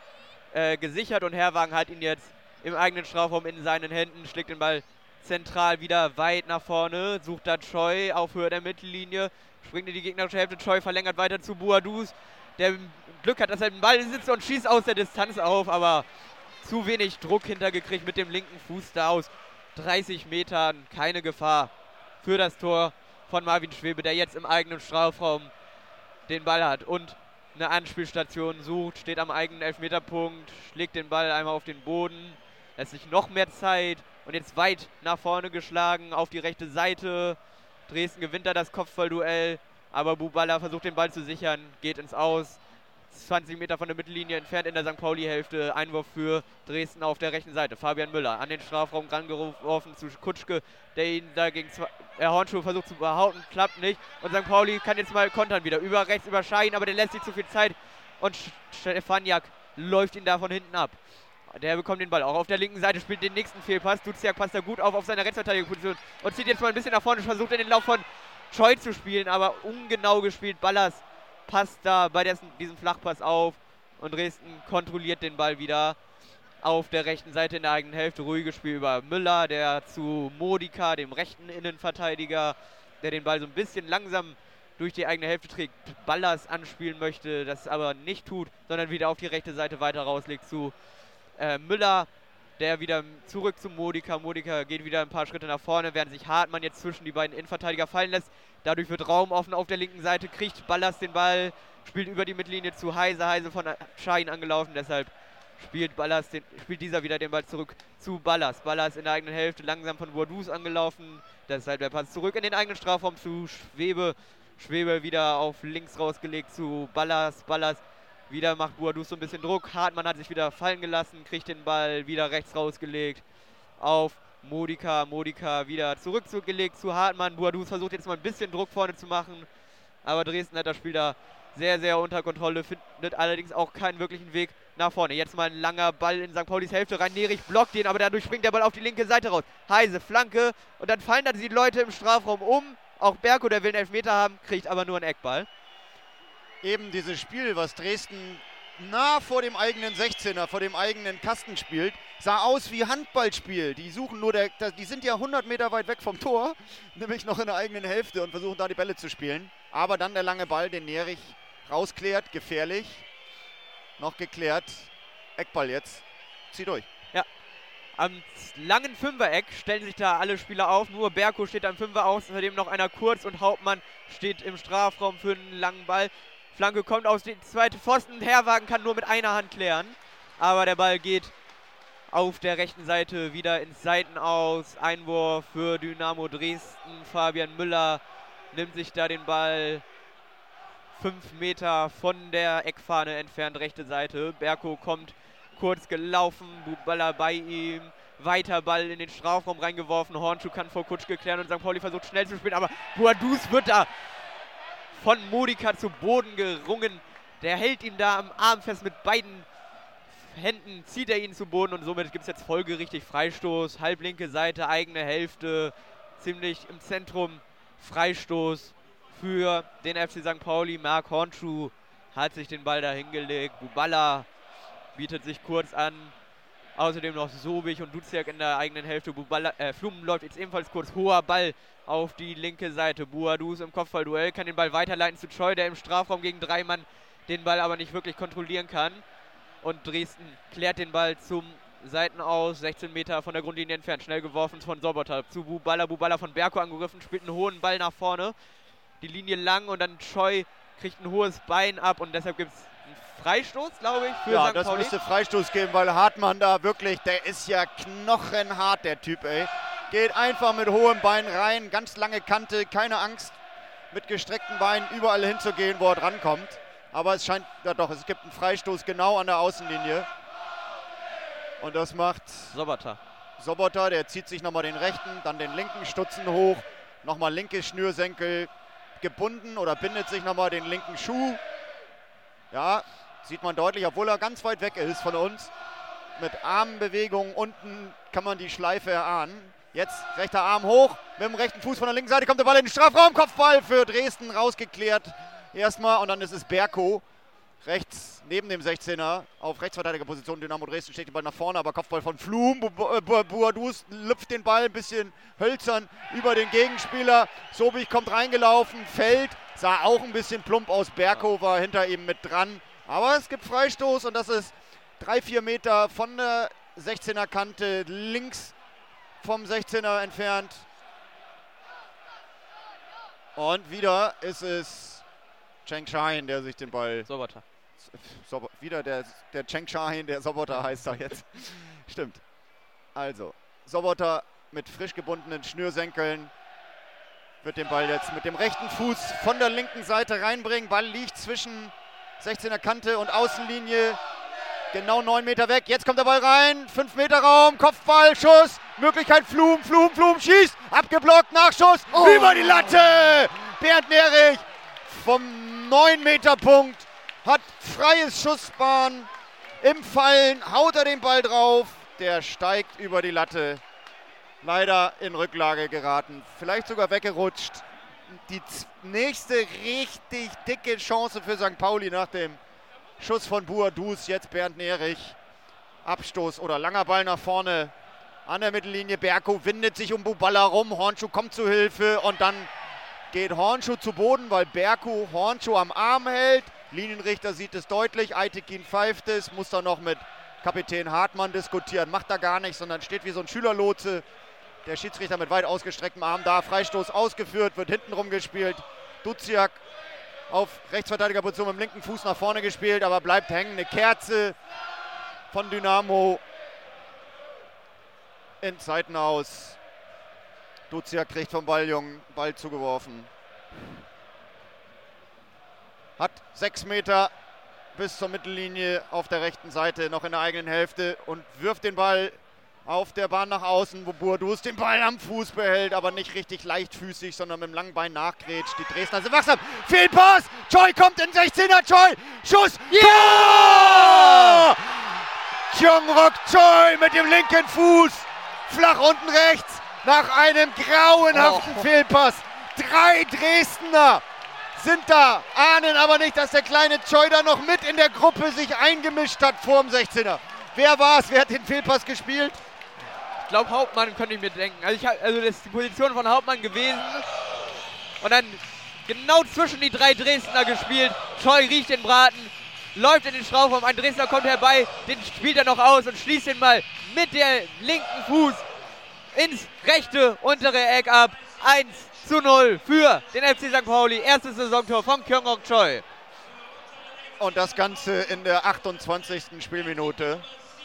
äh, gesichert und Herwagen hat ihn jetzt im eigenen Strafraum in seinen Händen, schlägt den Ball zentral wieder weit nach vorne, sucht da Choi auf Höhe der Mittellinie, springt in die gegnerische Hälfte, Choi verlängert weiter zu Buadus, der Glück hat, dass er den Ball sitzt und schießt aus der Distanz auf, aber zu wenig Druck hintergekriegt mit dem linken Fuß da aus dreißig Metern, keine Gefahr für das Tor von Marvin Schwebe, der jetzt im eigenen Strafraum den Ball hat und eine Anspielstation sucht, steht am eigenen Elfmeterpunkt, schlägt den Ball einmal auf den Boden, lässt sich noch mehr Zeit und jetzt weit nach vorne geschlagen auf die rechte Seite. Dresden gewinnt da das Kopfballduell, aber Buballa versucht den Ball zu sichern, geht ins Aus. zwanzig Meter von der Mittellinie entfernt in der Sankt Pauli-Hälfte. Einwurf für Dresden auf der rechten Seite. Fabian Müller an den Strafraum rangeworfen zu Kutschke, der ihn da gegen äh, Hornschuh versucht zu behaupten, klappt nicht. Und Sankt Pauli kann jetzt mal kontern wieder. Über rechts über Schein, aber der lässt sich zu viel Zeit. Und Stefaniak läuft ihn da von hinten ab. Der bekommt den Ball auch auf der linken Seite, spielt den nächsten Fehlpass. Duziak passt da gut auf auf seine Rechtsverteidigungsposition und zieht jetzt mal ein bisschen nach vorne, versucht in den Lauf von Choi zu spielen, aber ungenau gespielt. Ballas passt da bei dessen, diesem Flachpass auf und Dresden kontrolliert den Ball wieder auf der rechten Seite in der eigenen Hälfte. Ruhiges Spiel über Müller, der zu Modica, dem rechten Innenverteidiger, der den Ball so ein bisschen langsam durch die eigene Hälfte trägt, Ballas anspielen möchte, das aber nicht tut, sondern wieder auf die rechte Seite weiter rauslegt zu äh, Müller, der wieder zurück zu Modica. Modica geht wieder ein paar Schritte nach vorne, während sich Hartmann jetzt zwischen die beiden Innenverteidiger fallen lässt. Dadurch wird Raum offen auf der linken Seite, kriegt Ballas den Ball, spielt über die Mittellinie zu Heise. Heise von Schein angelaufen, deshalb spielt, Ballas den, spielt dieser wieder den Ball zurück zu Ballas. Ballas in der eigenen Hälfte, langsam von Buadus angelaufen, deshalb der Pass zurück in den eigenen Strafraum zu Schwebe. Schwebe wieder auf links rausgelegt zu Ballas. Ballas wieder macht Buadus so ein bisschen Druck. Hartmann hat sich wieder fallen gelassen, kriegt den Ball wieder rechts rausgelegt auf Modica. Modica wieder zurückgelegt zu Hartmann. Buadus versucht jetzt mal ein bisschen Druck vorne zu machen, aber Dresden hat das Spiel da sehr, sehr unter Kontrolle, findet allerdings auch keinen wirklichen Weg nach vorne. Jetzt mal ein langer Ball in Sankt Paulis Hälfte rein. Nerich blockt den, aber dadurch springt der Ball auf die linke Seite raus. Heise, Flanke und dann fallen dann die Leute im Strafraum um. Auch Berko, der will einen Elfmeter haben, kriegt aber nur einen Eckball. Eben dieses Spiel, was Dresden nah vor dem eigenen sechzehner, vor dem eigenen Kasten spielt, sah aus wie Handballspiel. Die suchen nur, der, die sind ja hundert Meter weit weg vom Tor, nämlich noch in der eigenen Hälfte und versuchen da die Bälle zu spielen. Aber dann der lange Ball, den Nerich rausklärt, gefährlich. Noch geklärt. Eckball jetzt. Zieh durch. Ja. Am langen Fünfereck stellen sich da alle Spieler auf. Nur Berko steht am Fünfer aus, außerdem noch einer kurz und Hauptmann steht im Strafraum für einen langen Ball. Flanke kommt aus dem zweiten Pfosten. Herwagen kann nur mit einer Hand klären. Aber der Ball geht auf der rechten Seite wieder ins Seitenaus. Einwurf für Dynamo Dresden. Fabian Müller nimmt sich da den Ball fünf Meter von der Eckfahne entfernt, rechte Seite. Berko kommt kurz gelaufen, Buballa bei ihm, weiter Ball in den Strafraum reingeworfen, Hornschuh kann vor Kutschke klären und Sankt Pauli versucht schnell zu spielen, aber Buadus wird da von Modica zu Boden gerungen. Der hält ihn da am Arm fest mit beiden Händen, zieht er ihn zu Boden und somit gibt es jetzt folgerichtig Freistoß, halblinke Seite, eigene Hälfte, ziemlich im Zentrum, Freistoß für den F C Sankt Pauli. Marc Hornschuh hat sich den Ball da hingelegt, Buballa bietet sich kurz an. Außerdem noch Sobich und Duziak in der eigenen Hälfte. Buballa, äh, Flum läuft jetzt ebenfalls kurz. Hoher Ball auf die linke Seite. Buadus im Kopfballduell kann den Ball weiterleiten zu Choi, der im Strafraum gegen drei Mann den Ball aber nicht wirklich kontrollieren kann. Und Dresden klärt den Ball zum Seiten aus, sechzehn Meter von der Grundlinie entfernt, schnell geworfen von Sobota zu Bubala, Bubala von Berko angegriffen, spielt einen hohen Ball nach vorne, die Linie lang und dann Choi kriegt ein hohes Bein ab und deshalb gibt es einen Freistoß, glaube ich, für ja, Sankt Pauli. Ja, das müsste Freistoß geben, weil Hartmann da wirklich, der ist ja knochenhart, der Typ, ey. Geht einfach mit hohem Bein rein, ganz lange Kante, keine Angst, mit gestreckten Beinen überall hinzugehen, wo er drankommt. Aber es scheint, ja doch, es gibt einen Freistoß genau an der Außenlinie. Und das macht Sobota. Sobota, der zieht sich nochmal den rechten, dann den linken Stutzen hoch. Nochmal linke Schnürsenkel gebunden oder bindet sich nochmal den linken Schuh. Ja, sieht man deutlich, obwohl er ganz weit weg ist von uns. Mit Armbewegungen unten kann man die Schleife erahnen. Jetzt rechter Arm hoch, mit dem rechten Fuß von der linken Seite kommt der Ball in den Strafraum. Kopfball für Dresden rausgeklärt. Erstmal und dann ist es Berko. Rechts neben dem sechzehner auf Rechtsverteidigerposition. Dynamo Dresden steht den Ball nach vorne, aber Kopfball von Flum. Boadus lüpft den Ball ein bisschen hölzern über den Gegenspieler. Sobich kommt reingelaufen, fällt, sah auch ein bisschen plump aus. Berko war hinter ihm mit dran. Aber es gibt Freistoß und das ist drei, vier Meter von der sechzehner Kante links vom sechzehner entfernt. Und wieder ist es Cheng Shahin, der sich den Ball... Sobota. So, wieder der, der Cheng Shahin, der Sobota heißt er jetzt. Stimmt. Also, Sobota mit frisch gebundenen Schnürsenkeln wird den Ball jetzt mit dem rechten Fuß von der linken Seite reinbringen. Ball liegt zwischen sechzehner Kante und Außenlinie. Genau neun Meter weg. Jetzt kommt der Ball rein. fünf Meter Raum. Kopfball, Schuss. Möglichkeit Flum, Flum, Flum schießt. Abgeblockt, Nachschuss. Oh. Über die Latte. Bernd Nerich vom neun Meter Punkt. Hat freies Schussbahn. Im Fallen haut er den Ball drauf. Der steigt über die Latte. Leider in Rücklage geraten. Vielleicht sogar weggerutscht. Die nächste richtig dicke Chance für Sankt Pauli nach dem Schuss von Boadus. Jetzt Bernd Nerich. Abstoß oder langer Ball nach vorne. An der Mittellinie. Berko windet sich um Bubala rum. Hornschuh kommt zu Hilfe. Und dann geht Hornschuh zu Boden, weil Berko Hornschuh am Arm hält. Linienrichter sieht es deutlich. Aytekin pfeift es. Muss dann noch mit Kapitän Hartmann diskutieren. Macht da gar nichts, sondern steht wie so ein Schülerlotse. Der Schiedsrichter mit weit ausgestrecktem Arm da. Freistoß ausgeführt. Wird hintenrum gespielt. Duziak auf Rechtsverteidigerposition mit dem linken Fuß nach vorne gespielt, aber bleibt hängen. Eine Kerze von Dynamo in Zeiten aus. Duziak kriegt vom Balljungen Ball zugeworfen. Hat sechs Meter bis zur Mittellinie auf der rechten Seite, noch in der eigenen Hälfte und wirft den Ball auf der Bahn nach außen, wo Boadus den Ball am Fuß behält, aber nicht richtig leichtfüßig, sondern mit dem langen Bein nachgrätscht. Die Dresdner sind wachsam. Fehlpass! Choi kommt in sechzehner. Choi! Schuss! Ja! Kyung-Rok Choi mit dem linken Fuß. Flach unten rechts. Nach einem grauenhaften oh. Fehlpass. Drei Dresdner sind da, ahnen aber nicht, dass der kleine Choi da noch mit in der Gruppe sich eingemischt hat vor dem sechzehner. Wer war es? Wer hat den Fehlpass gespielt? Ich glaube, Hauptmann könnte ich mir denken. Also, ich hab, also das ist die Position von Hauptmann gewesen. Und dann genau zwischen die drei Dresdner gespielt. Choi riecht den Braten, läuft in den Strafraum. Ein Dresdner kommt herbei, den spielt er noch aus und schließt den Ball mit der linken Fuß ins rechte untere Eck ab. eins zu null für den F C Sankt Pauli. Erstes Saisontor von Kyung-Rok Choi. Und das Ganze in der achtundzwanzigsten Spielminute.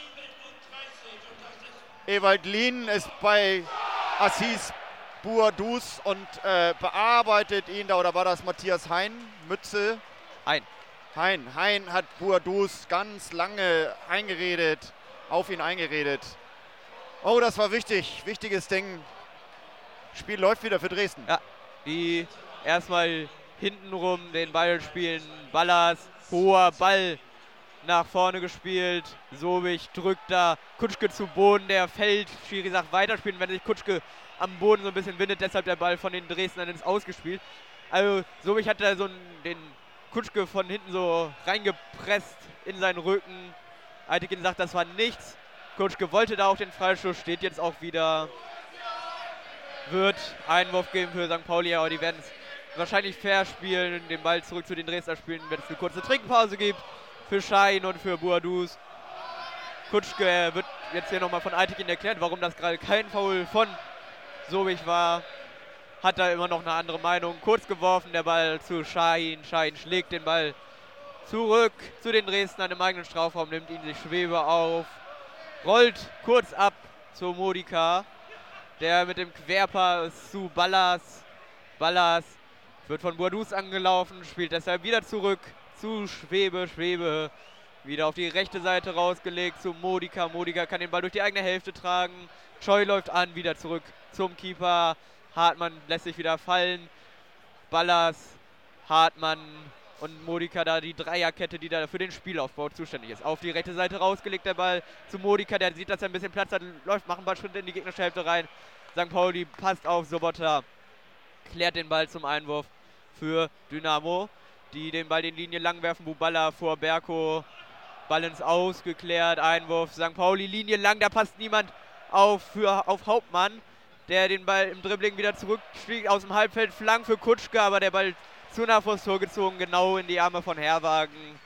Ewald Lien ist bei Assis Boadus und äh, bearbeitet ihn da, oder war das Matthias Hein? Mütze? Hein. Hein. Hein hat Boadus ganz lange eingeredet, auf ihn eingeredet. Oh, das war wichtig, wichtiges Ding. Spiel läuft wieder für Dresden. Ja, die erstmal hintenrum den Ball spielen. Ballas, hoher Ball nach vorne gespielt. Sobich drückt da Kutschke zu Boden, der fällt. Schiri sagt weiterspielen, wenn sich Kutschke am Boden so ein bisschen windet. Deshalb der Ball von den Dresdnern ins Ausgespielt. Also Sobich hat da so den Kutschke von hinten so reingepresst in seinen Rücken. Aytekin sagt, das war nichts. Kutschke wollte da auch den Freistoß, steht jetzt auch wieder. Wird Einwurf geben für Sankt Pauli, aber die werden es wahrscheinlich fair spielen, den Ball zurück zu den Dresdner spielen, wenn es eine kurze Trinkpause gibt für Shahin und für Boadus. Kutschke wird jetzt hier nochmal von Aytekin erklärt, warum das gerade kein Foul von Sobich war. Hat da immer noch eine andere Meinung. Kurz geworfen, der Ball zu Şahin. Şahin schlägt den Ball zurück zu den Dresdnern im eigenen Strafraum, nimmt ihn sich Schwebe auf, rollt kurz ab zu Modica, der mit dem Querpass zu Ballas. Ballas wird von Boadus angelaufen, spielt deshalb wieder zurück zu Schwebe. Schwebe wieder auf die rechte Seite rausgelegt zu Modica. Modica kann den Ball durch die eigene Hälfte tragen. Choi läuft an, wieder zurück zum Keeper. Hartmann lässt sich wieder fallen. Ballas, Hartmann und Modica, da die Dreierkette, die da für den Spielaufbau zuständig ist. Auf die rechte Seite rausgelegt der Ball zu Modica, der sieht, dass er ein bisschen Platz hat, läuft, macht einen Ballschritt in die gegnerische Hälfte rein. Sankt Pauli passt auf Sobota, klärt den Ball zum Einwurf für Dynamo, die den Ball den Linie lang werfen. Buballa vor Berko, Ball ins Aus geklärt, Einwurf. Sankt Pauli Linie lang, da passt niemand auf für auf Hauptmann, der den Ball im Dribbling wieder zurückschlägt aus dem Halbfeld, Flank für Kutschke, aber der Ball zu nah vors Tor gezogen, genau in die Arme von Herwagen,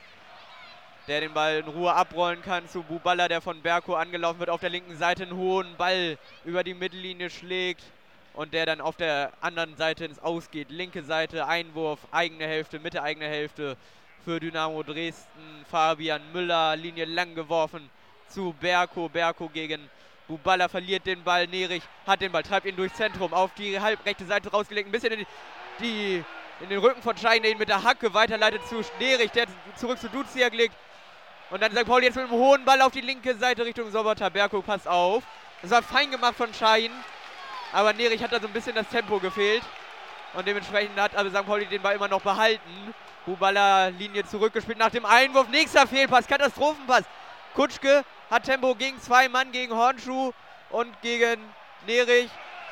der den Ball in Ruhe abrollen kann zu Buballa, der von Berko angelaufen wird, auf der linken Seite einen hohen Ball über die Mittellinie schlägt und der dann auf der anderen Seite ins Aus geht. Linke Seite, Einwurf, eigene Hälfte, Mitte eigene Hälfte für Dynamo Dresden. Fabian Müller, Linie lang geworfen zu Berko, Berko gegen Buballa, verliert den Ball, Nerich hat den Ball, treibt ihn durchs Zentrum, auf die halb rechte Seite rausgelegt, ein bisschen in, die, die, in den Rücken von Şahin, der ihn mit der Hacke weiterleitet zu Nerich, der zurück zu Duziak legt. Und dann Sankt Pauli jetzt mit einem hohen Ball auf die linke Seite Richtung Sobota. Berko passt auf. Das war fein gemacht von Şahin, aber Nerich hat da so ein bisschen das Tempo gefehlt. Und dementsprechend hat aber Sankt Pauli den Ball immer noch behalten. Buballa Linie zurückgespielt nach dem Einwurf. Nächster Fehlpass, Katastrophenpass. Kutschke hat Tempo gegen zwei Mann, gegen Hornschuh und gegen Nerich.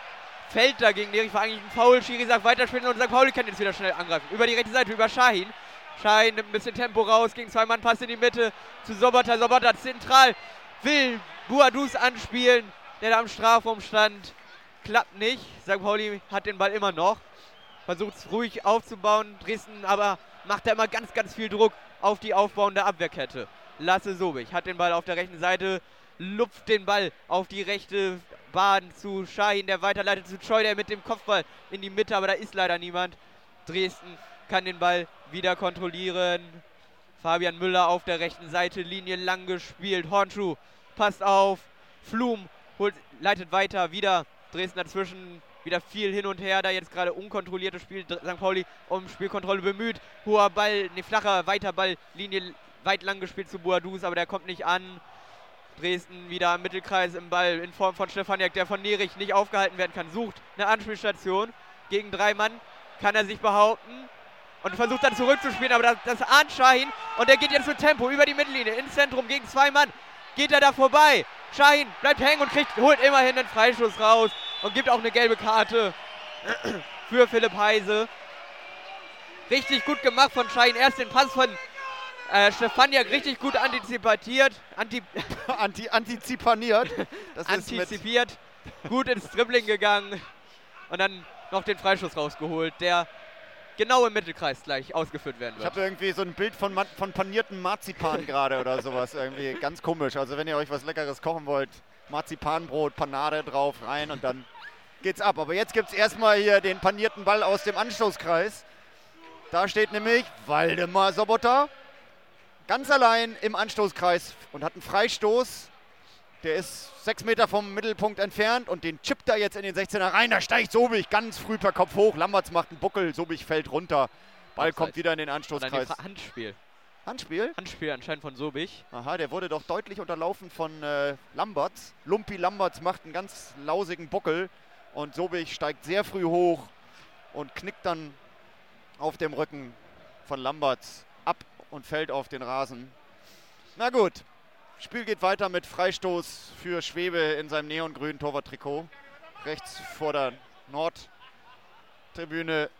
Fällt da gegen Nerich, war eigentlich ein Foul. Schiri sagt weiterspielen und Sankt Pauli kann jetzt wieder schnell angreifen. Über die rechte Seite, über Şahin. Şahin nimmt ein bisschen Tempo raus, gegen zwei Mann, Pass in die Mitte zu Sobota. Sobota zentral, will Boadus anspielen, der da am Strafraum stand. Klappt nicht. Sankt Pauli hat den Ball immer noch. Versucht es ruhig aufzubauen. Dresden aber macht da immer ganz, ganz viel Druck auf die aufbauende Abwehrkette. Lasse Sobich hat den Ball auf der rechten Seite, lupft den Ball auf die rechte Bahn zu Şahin, der weiterleitet zu Choi, der mit dem Kopfball in die Mitte, aber da ist leider niemand. Dresden kann den Ball wieder kontrollieren. Fabian Müller auf der rechten Seite, Linie lang gespielt. Hornschuh passt auf. Flum holt, leitet weiter, wieder Dresden dazwischen. Wieder viel hin und her, da jetzt gerade unkontrolliertes Spiel. Sankt Pauli um Spielkontrolle bemüht. Hoher Ball, ne, flacher, weiter Ball, Linie weit lang gespielt zu Boadus, aber der kommt nicht an. Dresden wieder im Mittelkreis im Ball in Form von Stefaniak, der von Nerich nicht aufgehalten werden kann. Sucht eine Anspielstation. Gegen drei Mann kann er sich behaupten und versucht dann zurückzuspielen, aber das, das ahnt Şahin und der geht jetzt mit Tempo über die Mittellinie ins Zentrum gegen zwei Mann. Geht er da vorbei. Şahin bleibt hängen und kriegt, holt immerhin einen Freistoß raus und gibt auch eine gelbe Karte für Philipp Heise. Richtig gut gemacht von Şahin. Erst den Pass von Äh, Stefaniak richtig gut antizipiert. Anti Anti antizipaniert. Das antizipiert. Gut ins Dribbling gegangen. Und dann noch den Freischuss rausgeholt, der genau im Mittelkreis gleich ausgeführt werden wird. Ich habe irgendwie so ein Bild von, von panierten Marzipan gerade oder sowas. Irgendwie ganz komisch. Also wenn ihr euch was Leckeres kochen wollt, Marzipanbrot, Panade drauf, rein und dann geht's ab. Aber jetzt gibt es erstmal hier den panierten Ball aus dem Anstoßkreis. Da steht nämlich Waldemar Sobota. Ganz allein im Anstoßkreis und hat einen Freistoß. Der ist sechs Meter vom Mittelpunkt entfernt und den chippt er jetzt in den sechzehner rein. Da steigt Sobich ganz früh per Kopf hoch. Lamberts macht einen Buckel, Sobich fällt runter. Ball Abseits. Kommt wieder in den Anstoßkreis. Handspiel. Handspiel? Handspiel anscheinend von Sobich. Aha, der wurde doch deutlich unterlaufen von äh, Lamberts. Lumpi Lamberts macht einen ganz lausigen Buckel und Sobich steigt sehr früh hoch und knickt dann auf dem Rücken von Lamberts ab und fällt auf den Rasen. Na gut, Spiel geht weiter mit Freistoß für Schwebe in seinem neongrünen Torwarttrikot. Rechts vor der Nordtribüne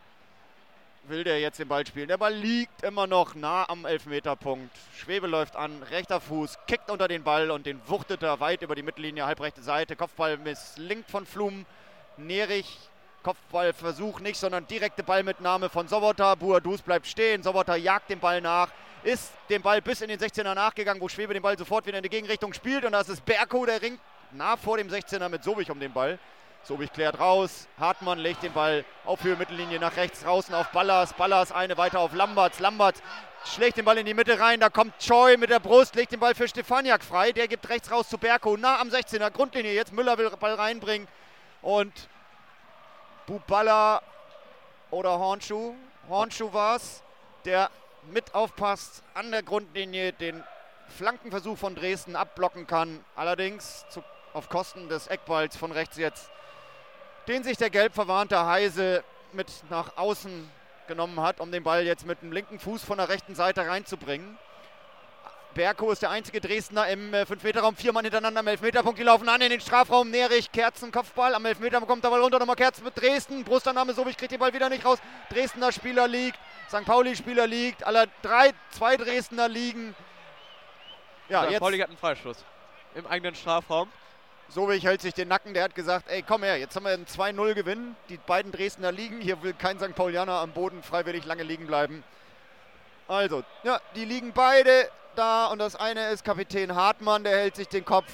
will der jetzt den Ball spielen. Der Ball liegt immer noch nah am Elfmeterpunkt. Schwebe läuft an, rechter Fuß, kickt unter den Ball und den wuchtet er weit über die Mittellinie, halbrechte Seite. Kopfball misslingt von Flum. Nerich Kopfballversuch nicht, sondern direkte Ballmitnahme von Sobota. Buadus bleibt stehen, Sobota jagt den Ball nach, ist dem Ball bis in den sechzehner nachgegangen, wo Schwebe den Ball sofort wieder in die Gegenrichtung spielt. Und das ist Berko, der ringt nah vor dem sechzehner mit Sobich um den Ball. Sobich klärt raus, Hartmann legt den Ball auf Höhe Mittellinie nach rechts, draußen auf Ballas. Ballas eine weiter auf Lamberts. Lamberts schlägt den Ball in die Mitte rein, da kommt Choi mit der Brust, legt den Ball für Stefaniak frei. Der gibt rechts raus zu Berko, nah am sechzehner, Grundlinie. Jetzt Müller will den Ball reinbringen und Buballa oder Hornschuh, Hornschuh war es, der mit aufpasst an der Grundlinie, den Flankenversuch von Dresden abblocken kann. Allerdings zu, auf Kosten des Eckballs von rechts jetzt, den sich der gelb verwarnte Heise mit nach außen genommen hat, um den Ball jetzt mit dem linken Fuß von der rechten Seite reinzubringen. Berko ist der einzige Dresdner im äh, fünf Meter Raum, vier Mann hintereinander am Elfmeterpunkt, die laufen an in den Strafraum, Nerich, Kerzen, Kopfball, am Elfmeter kommt der Ball runter, nochmal Kerzen mit Dresden, Brustannahme, Sobich kriegt den Ball wieder nicht raus, Dresdner Spieler liegt, Sankt Pauli Spieler liegt, alle drei, zwei Dresdner liegen. Ja, Sankt jetzt Pauli hat einen Freistoß im eigenen Strafraum. Sobich hält sich den Nacken, der hat gesagt, ey komm her, jetzt haben wir einen zwei null Gewinn, die beiden Dresdner liegen, hier will kein Sankt Paulianer am Boden freiwillig lange liegen bleiben. Also, ja, die liegen beide da und das eine ist Kapitän Hartmann, der hält sich den Kopf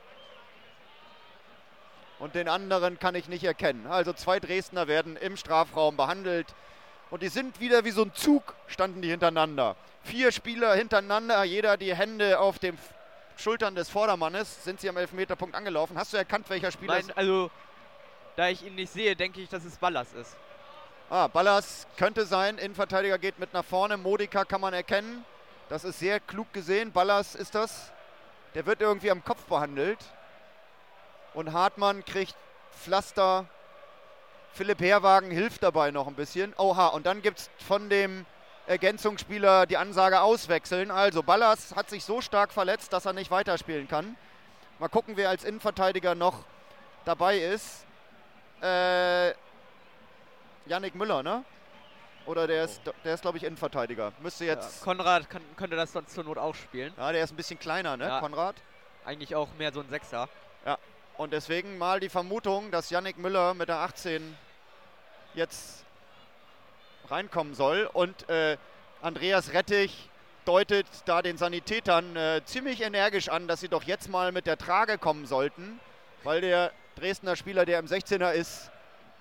und den anderen kann ich nicht erkennen. Also zwei Dresdner werden im Strafraum behandelt und die sind wieder wie so ein Zug, standen die hintereinander. Vier Spieler hintereinander, jeder die Hände auf den Schultern des Vordermannes, sind sie am Elfmeterpunkt angelaufen. Hast du erkannt, welcher Spieler Mein, also, da ich ihn nicht sehe, denke ich, dass es Ballas ist. Ah, Ballas könnte sein, Innenverteidiger geht mit nach vorne, Modica kann man erkennen. Das ist sehr klug gesehen, Ballas ist das. Der wird irgendwie am Kopf behandelt. Und Hartmann kriegt Pflaster. Philipp Herwagen hilft dabei noch ein bisschen. Oha, und dann gibt es von dem Ergänzungsspieler die Ansage auswechseln. Also Ballas hat sich so stark verletzt, dass er nicht weiterspielen kann. Mal gucken, wer als Innenverteidiger noch dabei ist. Äh, Yannick Müller, ne? Oder der ist, der ist glaube ich, Innenverteidiger. Müsste jetzt... Ja, Konrad kann, könnte das sonst zur Not auch spielen. Ja, der ist ein bisschen kleiner, ne, ja, Konrad? Eigentlich auch mehr so ein Sechser. Ja, und deswegen mal die Vermutung, dass Yannick Müller mit der achtzehn jetzt reinkommen soll. Und äh, Andreas Rettich deutet da den Sanitätern äh, ziemlich energisch an, dass sie doch jetzt mal mit der Trage kommen sollten, weil der Dresdner Spieler, der im sechzehner ist,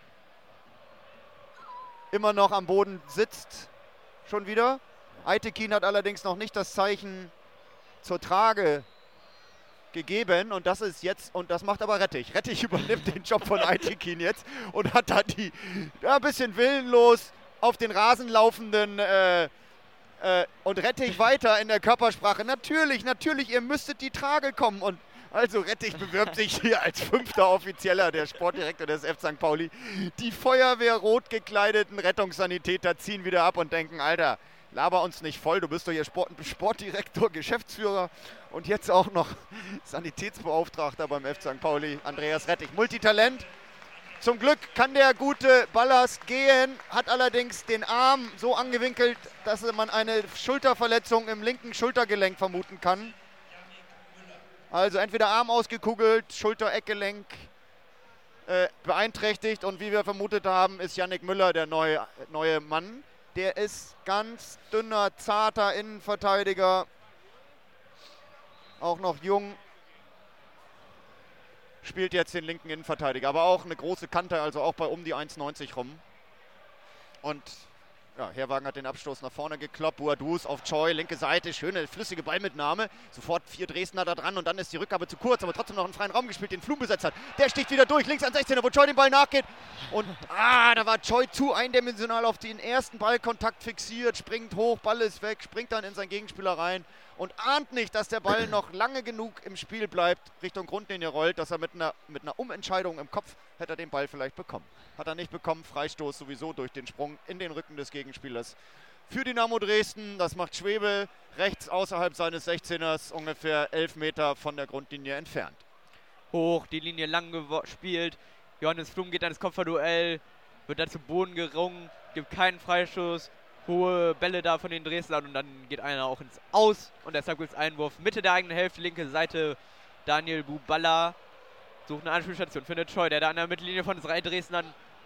immer noch am Boden sitzt, schon wieder. Aitekin hat allerdings noch nicht das Zeichen zur Trage gegeben und das ist jetzt, und das macht aber Rettich. Rettich übernimmt den Job von Aitekin jetzt und hat da die, ja, ein bisschen willenlos auf den Rasen laufenden äh, äh, und Rettich weiter in der Körpersprache. Natürlich, natürlich, ihr müsstet die Trage kommen und also Rettich bewirbt sich hier als fünfter Offizieller, der Sportdirektor des F Sankt Pauli. Die Feuerwehr rot gekleideten Rettungssanitäter ziehen wieder ab und denken, Alter, laber uns nicht voll, du bist doch hier Sport, Sportdirektor, Geschäftsführer und jetzt auch noch Sanitätsbeauftragter beim F Sankt Pauli, Andreas Rettich. Multitalent. Zum Glück kann der gute Ballas gehen, hat allerdings den Arm so angewinkelt, dass man eine Schulterverletzung im linken Schultergelenk vermuten kann. Also entweder Arm ausgekugelt, Schulter-Eckgelenk äh, beeinträchtigt und wie wir vermutet haben, ist Yannick Müller der neue, neue Mann. Der ist ganz dünner, zarter Innenverteidiger, auch noch jung, spielt jetzt den linken Innenverteidiger, aber auch eine große Kante, also auch bei um die eins neunzig rum. Und ja, Herwagen hat den Abstoß nach vorne gekloppt, Buadus auf Choi, linke Seite, schöne flüssige Ballmitnahme, sofort vier Dresdner da dran und dann ist die Rückgabe zu kurz, aber trotzdem noch einen freien Raum gespielt, den Flum besetzt hat. Der sticht wieder durch, links an sechzehner, wo Choi den Ball nachgeht und ah, da war Choi zu eindimensional auf den ersten Ballkontakt fixiert, springt hoch, Ball ist weg, springt dann in seinen Gegenspieler rein und ahnt nicht, dass der Ball noch lange genug im Spiel bleibt, Richtung Grundlinie rollt, dass er mit einer, mit einer Umentscheidung im Kopf hätte er den Ball vielleicht bekommen. Hat er nicht bekommen, Freistoß sowieso durch den Sprung in den Rücken des Gegenspielers. Für Dynamo Dresden, das macht Schwebe, rechts außerhalb seines sechzehners, ungefähr elf Meter von der Grundlinie entfernt. Hoch, die Linie lang gespielt, Johannes Flum geht ans Kopfballduell, wird dann zu Boden gerungen, gibt keinen Freistoß, hohe Bälle da von den Dresdnern und dann geht einer auch ins Aus und deshalb gibt es Einwurf. Mitte der eigenen Hälfte, linke Seite, Daniel Buballa sucht eine Anspielstation, findet Choi, der da an der Mittellinie von drei Dresdnern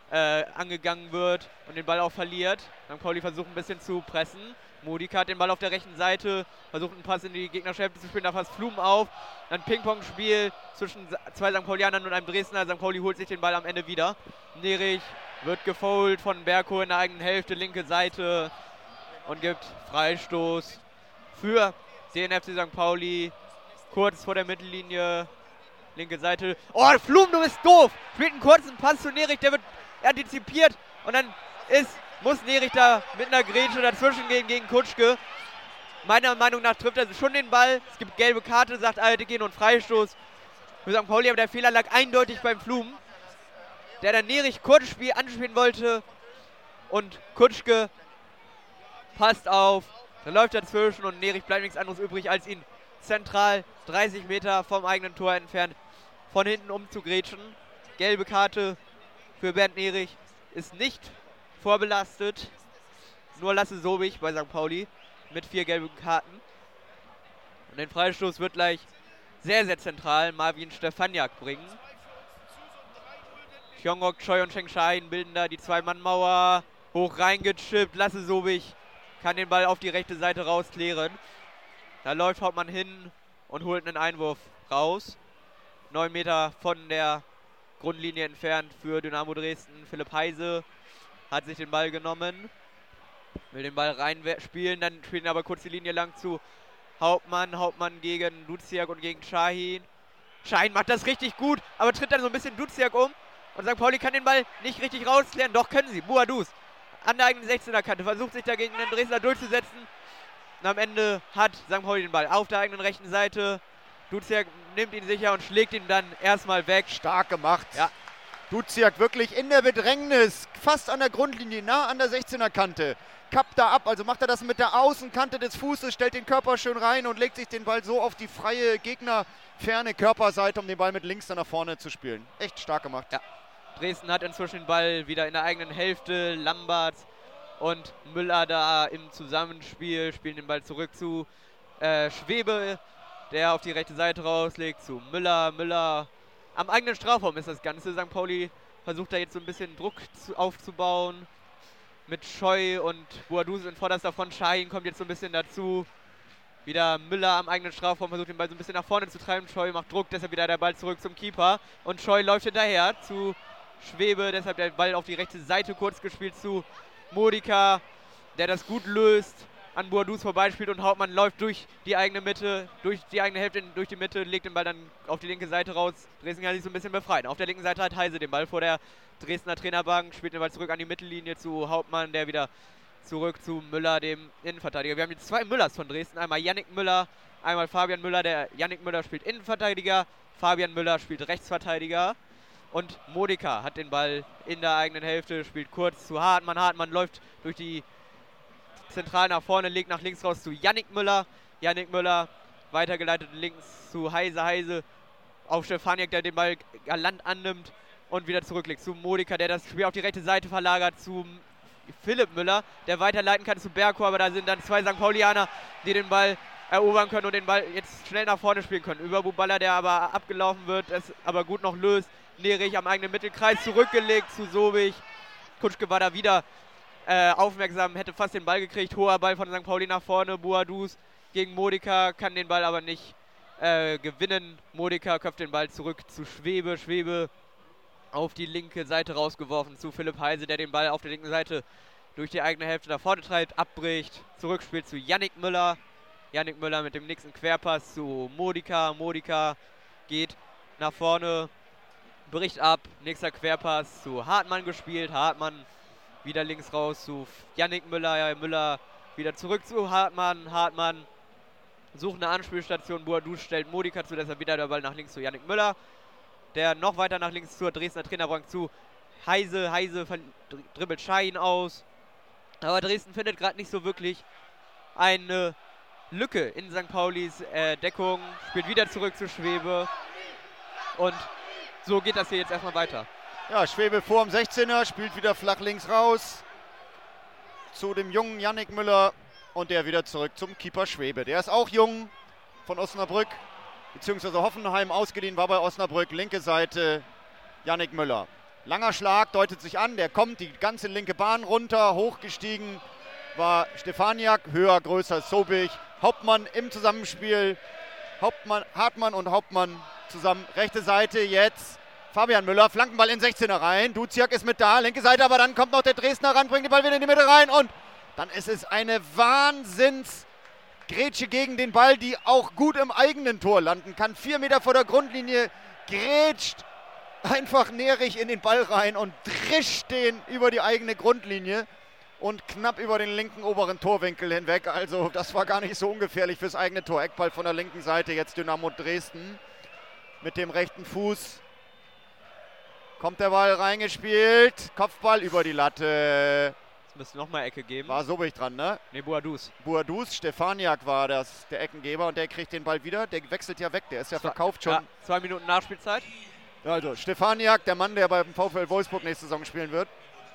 äh, angegangen wird und den Ball auch verliert. Sankt Pauli versucht ein bisschen zu pressen. Modica hat den Ball auf der rechten Seite, versucht einen Pass in die gegnerische Hälfte zu spielen, da passt Flum auf. Dann Ping-Pong-Spiel zwischen zwei Sankt Paulianern und einem Dresdner. Sankt Pauli holt sich den Ball am Ende wieder. Nerich wird gefoult von Berko in der eigenen Hälfte, linke Seite und gibt Freistoß für den F C Sankt Pauli. Kurz vor der Mittellinie, linke Seite. Oh, Flum, du bist doof! Spielt einen kurzen Pass zu Nerich, der wird antizipiert und dann ist... muss Nerich da mit einer Grätsche dazwischen gehen gegen Kutschke. Meiner Meinung nach trifft er schon den Ball. Es gibt gelbe Karte, sagt Altekin und Freistoß für Sankt Pauli, aber der Fehler lag eindeutig beim Flum, der dann Nerich Kurzspiel anspielen wollte und Kutschke passt auf, da läuft dazwischen und Nerich bleibt nichts anderes übrig, als ihn zentral dreißig Meter vom eigenen Tor entfernt von hinten umzugrätschen. Gelbe Karte für Bernd Nerich, ist nicht vorbelastet. Nur Lasse Sobich bei Sankt Pauli mit vier gelben Karten. Und den Freistoß wird gleich sehr, sehr zentral Marvin Stefaniak bringen. Kyongok, Choi und Cheng Shahin bilden da die Zwei-Mann-Mauer. Hoch reingechippt. Lasse Sobich kann den Ball auf die rechte Seite rausklären. Da läuft Hauptmann hin und holt einen Einwurf raus. Neun Meter von der Grundlinie entfernt für Dynamo Dresden. Philipp Heise hat sich den Ball genommen, will den Ball reinspielen, dann spielen aber kurz die Linie lang zu Hauptmann, Hauptmann gegen Duziak und gegen Shahin. Shahin macht das richtig gut, aber tritt dann so ein bisschen Duziak um und Sankt Pauli kann den Ball nicht richtig rausklären, doch können sie. Buadus an der eigenen sechzehner Kante versucht sich dagegen den Dresdner durchzusetzen und am Ende hat Sankt Pauli den Ball auf der eigenen rechten Seite. Duziak nimmt ihn sicher und schlägt ihn dann erstmal weg. Stark gemacht. Ja. Duziak wirklich in der Bedrängnis, fast an der Grundlinie, nah an der sechzehner Kante. Kappt da ab, also macht er das mit der Außenkante des Fußes, stellt den Körper schön rein und legt sich den Ball so auf die freie gegnerferne Körperseite, um den Ball mit links dann nach vorne zu spielen. Echt stark gemacht. Ja. Dresden hat inzwischen den Ball wieder in der eigenen Hälfte. Lambert und Müller da im Zusammenspiel spielen den Ball zurück zu äh, Schwebe, der auf die rechte Seite rauslegt, zu Müller. Müller am eigenen Strafraum ist das Ganze. Sankt Pauli versucht da jetzt so ein bisschen Druck zu, aufzubauen. Mit Scheu und Buadus in vorderster Front. Shahin kommt jetzt so ein bisschen dazu. Wieder Müller am eigenen Strafraum versucht den Ball so ein bisschen nach vorne zu treiben. Scheu macht Druck, deshalb wieder der Ball zurück zum Keeper. Und Scheu läuft hinterher zu Schwebe, deshalb der Ball auf die rechte Seite kurz gespielt zu Modica, der das gut löst. An Buadus vorbeispielt und Hauptmann läuft durch die eigene Mitte, durch die eigene Hälfte, durch die Mitte, legt den Ball dann auf die linke Seite raus. Dresden kann sich so ein bisschen befreien. Auf der linken Seite hat Heise den Ball vor der Dresdner Trainerbank, spielt den Ball zurück an die Mittellinie zu Hauptmann, der wieder zurück zu Müller, dem Innenverteidiger. Wir haben jetzt zwei Müllers von Dresden, einmal Yannick Müller, einmal Fabian Müller. Der Yannick Müller spielt Innenverteidiger, Fabian Müller spielt Rechtsverteidiger. Und Modica hat den Ball in der eigenen Hälfte, spielt kurz zu Hartmann. Hartmann läuft durch die zentral nach vorne, legt nach links raus zu Yannick Müller. Yannick Müller weitergeleitet links zu Heise. Heise auf Stefaniak, der den Ball galant annimmt und wieder zurücklegt zu Modica, der das Spiel auf die rechte Seite verlagert zu Philipp Müller, der weiterleiten kann zu Berko, aber da sind dann zwei Sankt Paulianer, die den Ball erobern können und den Ball jetzt schnell nach vorne spielen können. Über Buballa, der aber abgelaufen wird, es aber gut noch löst. Nerich am eigenen Mittelkreis zurückgelegt zu Sobich. Kutschke war da wieder Äh, aufmerksam, hätte fast den Ball gekriegt. Hoher Ball von Sankt Pauli nach vorne. Buadus gegen Modica, kann den Ball aber nicht äh, gewinnen. Modica köpft den Ball zurück zu Schwebe. Schwebe auf die linke Seite rausgeworfen zu Philipp Heise, der den Ball auf der linken Seite durch die eigene Hälfte nach vorne treibt, abbricht. Zurückspielt zu Yannick Müller. Yannick Müller mit dem nächsten Querpass zu Modica. Modica geht nach vorne, bricht ab. Nächster Querpass zu Hartmann gespielt. Hartmann wieder links raus zu Yannick Müller. Ja, Müller wieder zurück zu Hartmann. Hartmann sucht eine Anspielstation. Buadus stellt Modica zu, deshalb wieder der Ball nach links zu Yannick Müller. Der noch weiter nach links zur Dresdner Trainerbank zu Heise. Heise dribbelt Shahin aus. Aber Dresden findet gerade nicht so wirklich eine Lücke in Sankt Paulis äh, Deckung. Spielt wieder zurück zu Schwebe. Und so geht das hier jetzt erstmal weiter. Ja, Schwebe vor dem sechzehner, spielt wieder flach links raus zu dem jungen Yannick Müller und der wieder zurück zum Keeper Schwebe. Der ist auch jung, von Osnabrück, beziehungsweise Hoffenheim ausgeliehen, war bei Osnabrück, linke Seite Yannick Müller. Langer Schlag, deutet sich an, der kommt die ganze linke Bahn runter, hochgestiegen war Stefaniak, höher, größer Sobich, Hauptmann im Zusammenspiel, Hauptmann, Hartmann und Hauptmann zusammen, rechte Seite jetzt Fabian Müller, Flankenball in sechzehner rein, Duziak ist mit da, linke Seite, aber dann kommt noch der Dresdner ran, bringt den Ball wieder in die Mitte rein und dann ist es eine Wahnsinns-Grätsche gegen den Ball, die auch gut im eigenen Tor landen kann, vier Meter vor der Grundlinie, grätscht einfach Nerich in den Ball rein und drischt den über die eigene Grundlinie und knapp über den linken oberen Torwinkel hinweg. Also das war gar nicht so ungefährlich fürs eigene Tor. Eckball von der linken Seite, jetzt Dynamo Dresden mit dem rechten Fuß. Kommt der Ball reingespielt, Kopfball über die Latte. Es müsste nochmal Ecke geben. War Sobich dran, ne? Ne, Boadus. Boadus, Stefaniak war das, der Eckengeber und der kriegt den Ball wieder. Der wechselt ja weg, der ist ja Zwei, verkauft schon. Ja, zwei Minuten Nachspielzeit. Also Stefaniak, der Mann, der beim VfL Wolfsburg nächste Saison spielen wird.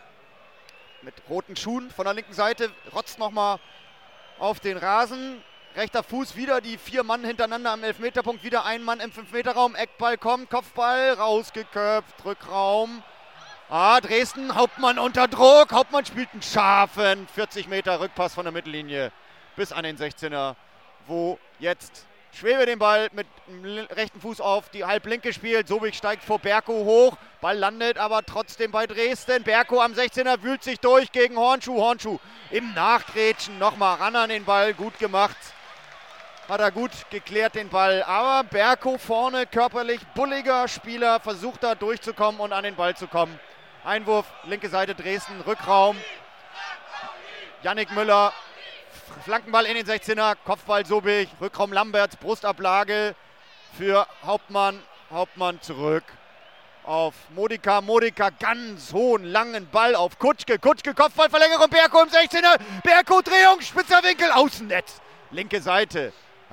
Mit roten Schuhen von der linken Seite, rotzt nochmal auf den Rasen. Rechter Fuß, wieder die vier Mann hintereinander am Elfmeterpunkt, wieder ein Mann im fünf Meter Raum. Eckball kommt, Kopfball, rausgeköpft, Rückraum. Ah, Dresden, Hauptmann unter Druck. Hauptmann spielt einen scharfen vierzig Meter Rückpass von der Mittellinie bis an den sechzehner, wo jetzt Schwebe den Ball mit dem rechten Fuß auf die Halblinke spielt. Sobich steigt vor Berko hoch. Ball landet aber trotzdem bei Dresden. Berko am sechzehner wühlt sich durch gegen Hornschuh. Hornschuh im Nachgrätschen nochmal ran an den Ball. Gut gemacht. Hat er gut geklärt den Ball. Aber Berko vorne körperlich bulliger Spieler. Versucht da durchzukommen und an den Ball zu kommen. Einwurf, linke Seite Dresden. Rückraum. Yannick Müller. Flankenball in den sechzehner, Kopfball Sobich, Rückraum Lamberts, Brustablage für Hauptmann. Hauptmann zurück auf Modica. Modica ganz hohen, langen Ball auf Kutschke. Kutschke, Kopfballverlängerung, Berko im sechzehner. Berko, Drehung, spitzer Winkel, Außennetz. Linke Seite.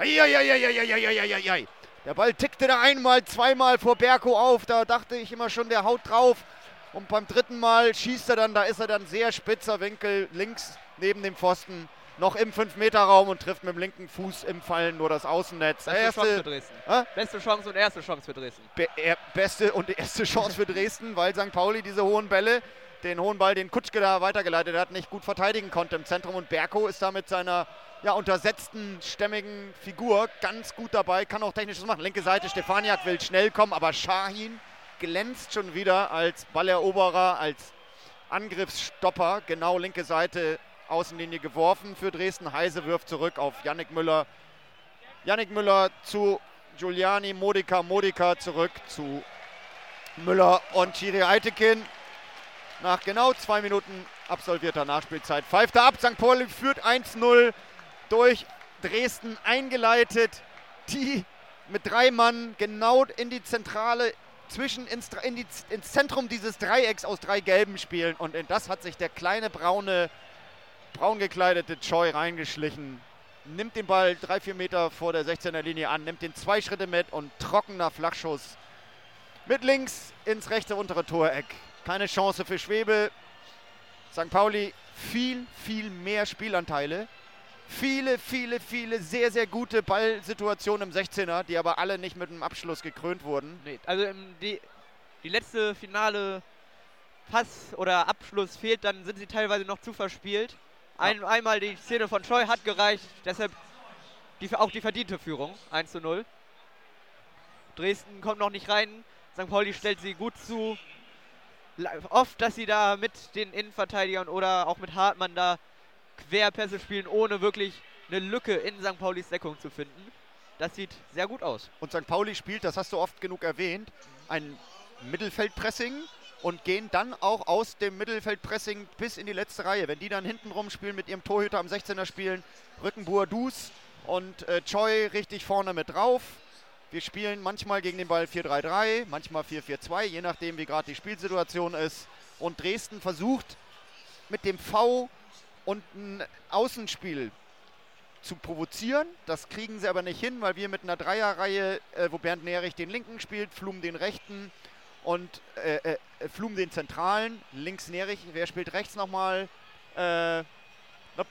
Eieieiei. Der Ball tickte da einmal, zweimal vor Berko auf. Da dachte ich immer schon, der haut drauf. Und beim dritten Mal schießt er dann, da ist er dann sehr spitzer Winkel, links neben dem Pfosten. Noch im fünf Meter Raum und trifft mit dem linken Fuß im Fallen nur das Außennetz. Beste erste, Chance für Dresden. Äh? Beste Chance und erste Chance für Dresden. Be er, beste und erste Chance für Dresden, weil Sankt Pauli diese hohen Bälle, den hohen Ball, den Kutschke da weitergeleitet hat, nicht gut verteidigen konnte im Zentrum. Und Berko ist da mit seiner ja, untersetzten, stämmigen Figur ganz gut dabei, kann auch technisches machen. Linke Seite, Stefaniak will schnell kommen, aber Şahin glänzt schon wieder als Balleroberer, als Angriffsstopper. Genau linke Seite, Außenlinie geworfen für Dresden. Heise wirft zurück auf Yannick Müller. Yannick Müller zu Giuliani, Modica, Modica zurück zu Müller und Chiri Eitekin. Nach genau zwei Minuten absolvierter Nachspielzeit pfeift er ab. Sankt Pauli führt eins null durch Dresden eingeleitet, die mit drei Mann genau in die Zentrale, zwischen ins, in die, ins Zentrum dieses Dreiecks aus drei Gelben spielen. Und in das hat sich der kleine braune braun gekleidete Choi reingeschlichen, nimmt den Ball drei, vier Meter vor der sechzehner Linie an, nimmt den zwei Schritte mit und trockener Flachschuss mit links ins rechte untere Toreck. Keine Chance für Schwebe. Sankt Pauli viel, viel mehr Spielanteile. Viele, viele, viele sehr, sehr gute Ballsituationen im sechzehner, die aber alle nicht mit einem Abschluss gekrönt wurden. Nee, also im, die, die letzte finale Pass oder Abschluss fehlt, dann sind sie teilweise noch zu verspielt. Ein, ja. Einmal die Szene von Choi hat gereicht, deshalb die, auch die verdiente Führung, eins zu null. Dresden kommt noch nicht rein, Sankt Pauli stellt sie gut zu. Oft, dass sie da mit den Innenverteidigern oder auch mit Hartmann da Querpässe spielen, ohne wirklich eine Lücke in Sankt Paulis Deckung zu finden. Das sieht sehr gut aus. Und Sankt Pauli spielt, das hast du oft genug erwähnt, ein Mittelfeldpressing und gehen dann auch aus dem Mittelfeldpressing bis in die letzte Reihe. Wenn die dann hintenrum spielen, mit ihrem Torhüter am sechzehner spielen, rücken Boadus und äh, Choi richtig vorne mit drauf. Wir spielen manchmal gegen den Ball vier drei drei, manchmal vier vier zwei, je nachdem wie gerade die Spielsituation ist. Und Dresden versucht mit dem V und ein Außenspiel zu provozieren. Das kriegen sie aber nicht hin, weil wir mit einer Dreierreihe, äh, wo Bernd Nerich den linken spielt, Flum den rechten und äh, äh, Flum den zentralen. Links Nerich, wer spielt rechts nochmal? Äh, nope.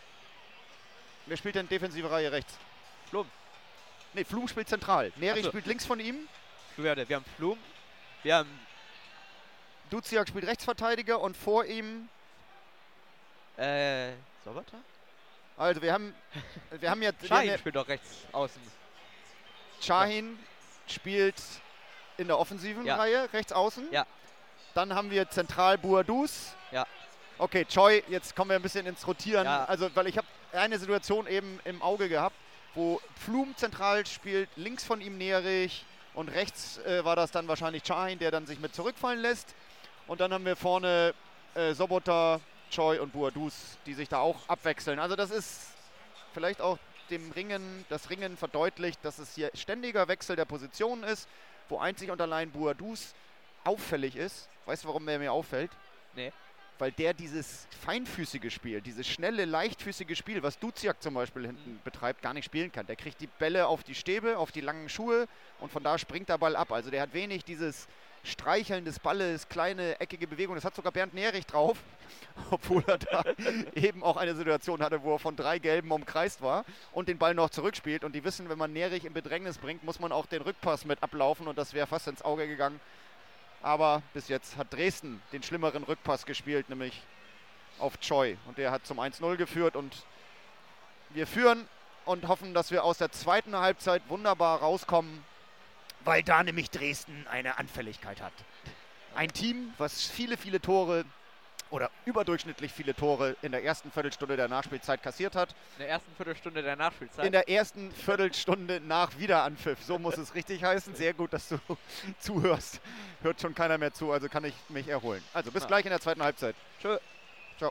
Wer spielt denn defensive Reihe rechts? Flum. Ne, Flum spielt zentral. Nerich so. spielt links von ihm. Wir haben Flum, wir haben Duziak spielt Rechtsverteidiger und vor ihm... Äh, Sobotta? Also wir haben, wir haben jetzt... Shahin ja, spielt doch rechts außen. Shahin ja. spielt in der offensiven ja. Reihe, rechts außen. Ja. Dann haben wir zentral Boadus. Ja. Okay, Choi, jetzt kommen wir ein bisschen ins Rotieren. Ja. Also, weil ich habe eine Situation eben im Auge gehabt, wo Pflum zentral spielt, links von ihm Nerich und rechts äh, war das dann wahrscheinlich Shahin, der dann sich mit zurückfallen lässt. Und dann haben wir vorne äh, Sobotta, Choi und Boadus, die sich da auch abwechseln. Also das ist vielleicht auch dem Ringen, das Ringen verdeutlicht, dass es hier ständiger Wechsel der Positionen ist, wo einzig und allein Boadus auffällig ist. Weißt du, warum der mir auffällt? Nee. Weil der dieses feinfüßige Spiel, dieses schnelle, leichtfüßige Spiel, was Duziak zum Beispiel hinten betreibt, gar nicht spielen kann. Der kriegt die Bälle auf die Stäbe, auf die langen Schuhe und von da springt der Ball ab. Also der hat wenig dieses Streicheln des Balles, kleine, eckige Bewegung. Das hat sogar Bernd Nerich drauf, obwohl er da eben auch eine Situation hatte, wo er von drei Gelben umkreist war und den Ball noch zurückspielt. Und die wissen, wenn man Nerich in Bedrängnis bringt, muss man auch den Rückpass mit ablaufen und das wäre fast ins Auge gegangen. Aber bis jetzt hat Dresden den schlimmeren Rückpass gespielt, nämlich auf Choi. Und der hat zum eins null geführt und wir führen und hoffen, dass wir aus der zweiten Halbzeit wunderbar rauskommen, weil da nämlich Dresden eine Anfälligkeit hat. Ein Team, was viele, viele Tore oder überdurchschnittlich viele Tore in der ersten Viertelstunde der Nachspielzeit kassiert hat. In der ersten Viertelstunde der Nachspielzeit? In der ersten Viertelstunde nach Wiederanpfiff. So muss es richtig heißen. Sehr gut, dass du zuhörst. Hört schon keiner mehr zu, also kann ich mich erholen. Also bis ja. gleich in der zweiten Halbzeit. Tschö. Ciao.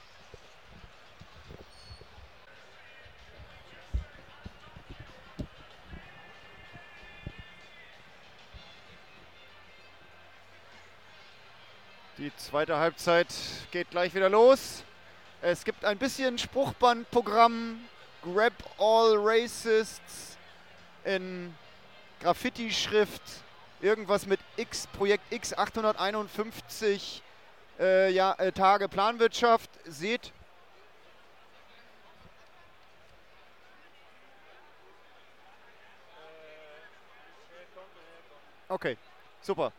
Die zweite Halbzeit geht gleich wieder los. Es gibt ein bisschen Spruchbandprogramm. Grab all racists in Graffiti-Schrift. Irgendwas mit X, Projekt X achthunderteinundfünfzig äh, ja, äh, Tage Planwirtschaft. Seht. Okay, super.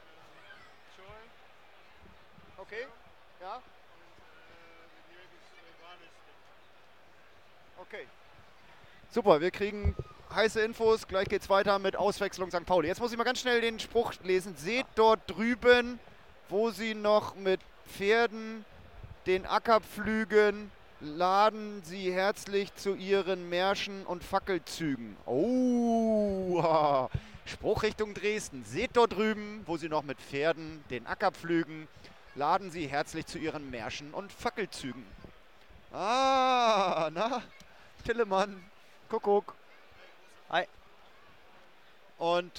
Okay, ja. Okay. Super, wir kriegen heiße Infos. Gleich geht's weiter mit Auswechslung Sankt Pauli. Jetzt muss ich mal ganz schnell den Spruch lesen. Seht dort drüben, wo sie noch mit Pferden den Acker pflügen, laden sie herzlich zu ihren Märschen und Fackelzügen. Oh, Spruch Richtung Dresden. Seht dort drüben, wo sie noch mit Pferden den Acker pflügen, laden sie herzlich zu ihren Märschen und Fackelzügen. Ah, na, Tillemann, Kuckuck. Hi. Und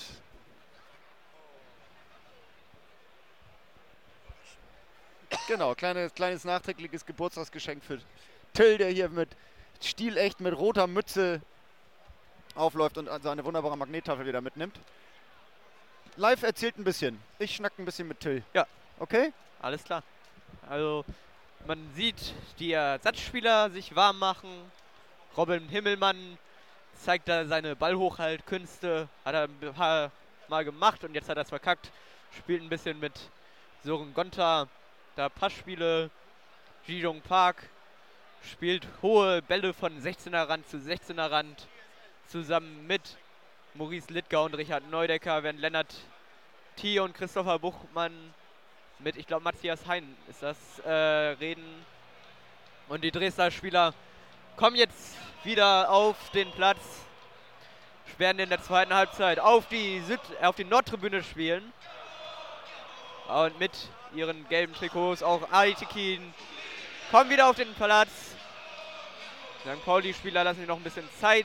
genau, kleines, kleines nachträgliches Geburtstagsgeschenk für Till, der hier mit stilecht mit roter Mütze aufläuft und seine wunderbare Magnettafel wieder mitnimmt. Live erzählt ein bisschen. Ich schnack ein bisschen mit Till. Ja. Okay? Alles klar. Also, man sieht die Ersatzspieler sich warm machen. Robin Himmelmann zeigt da seine Ballhochhaltkünste. Hat er ein paar Mal gemacht und jetzt hat er es verkackt. Spielt ein bisschen mit Sören Gonta. Da Passspiele. Jijong Park spielt hohe Bälle von sechzehner Rand zu sechzehner Rand. Zusammen mit Maurice Littger und Richard Neudecker, während Lennart Thier und Christopher Buchmann mit, ich glaube, Matthias Hein ist das, äh, reden. Und die Dresdner Spieler kommen jetzt wieder auf den Platz. Werden in der zweiten Halbzeit auf die, Süd auf die Nordtribüne spielen. Und mit ihren gelben Trikots auch Aitikin kommen wieder auf den Platz. Sankt Pauli-Spieler lassen sich noch ein bisschen Zeit.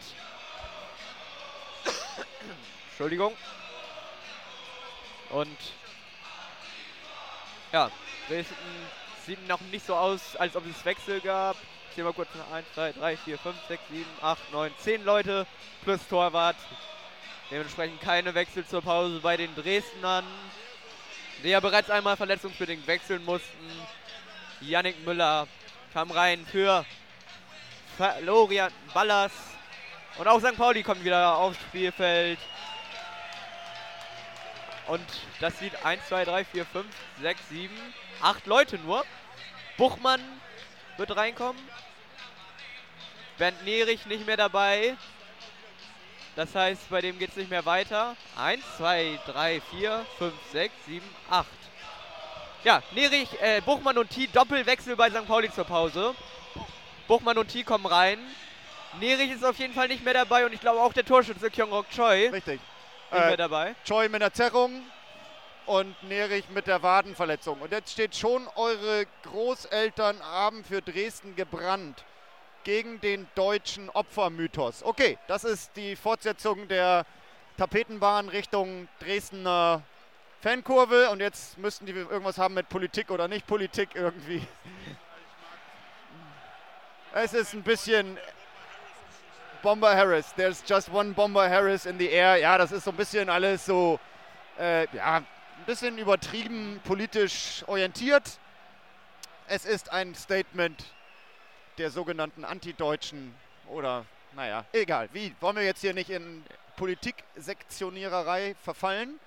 Entschuldigung. Und ja, Dresden sieht noch nicht so aus, als ob es Wechsel gab. Ich sehe mal kurz nach eins, zwei, drei, vier, fünf, sechs, sieben, acht, neun, zehn Leute plus Torwart. Dementsprechend keine Wechsel zur Pause bei den Dresdnern, die ja bereits einmal verletzungsbedingt wechseln mussten. Yannick Müller kam rein für Florian Ballas. Und auch Sankt Pauli kommt wieder aufs Spielfeld. Und das sieht eins, zwei, drei, vier, fünf, sechs, sieben, acht Leute nur. Buchmann wird reinkommen. Bernd Nerich nicht mehr dabei. Das heißt, bei dem geht es nicht mehr weiter. eins, zwei, drei, vier, fünf, sechs, sieben, acht. Ja, Nerich, äh, Buchmann und T Doppelwechsel bei Sankt Pauli zur Pause. Buchmann und T kommen rein. Nerich ist auf jeden Fall nicht mehr dabei und ich glaube auch der Torschütze Kyung-Ok Choi. Richtig. Nicht äh, mehr dabei. Choi mit der Zerrung und Nerich mit der Wadenverletzung. Und jetzt steht schon, eure Großeltern haben für Dresden gebrannt gegen den deutschen Opfermythos. Okay, das ist die Fortsetzung der Tapetenbahn Richtung Dresdner Fankurve. Und jetzt müssten die irgendwas haben mit Politik oder nicht Politik irgendwie. Es ist ein bisschen Bomber Harris. There's just one Bomber Harris in the air. Ja, das ist so ein bisschen alles so, äh, ja, ein bisschen übertrieben politisch orientiert. Es ist ein Statement der sogenannten Antideutschen oder, naja, egal. Wie, wollen wir jetzt hier nicht in Politiksektioniererei verfallen?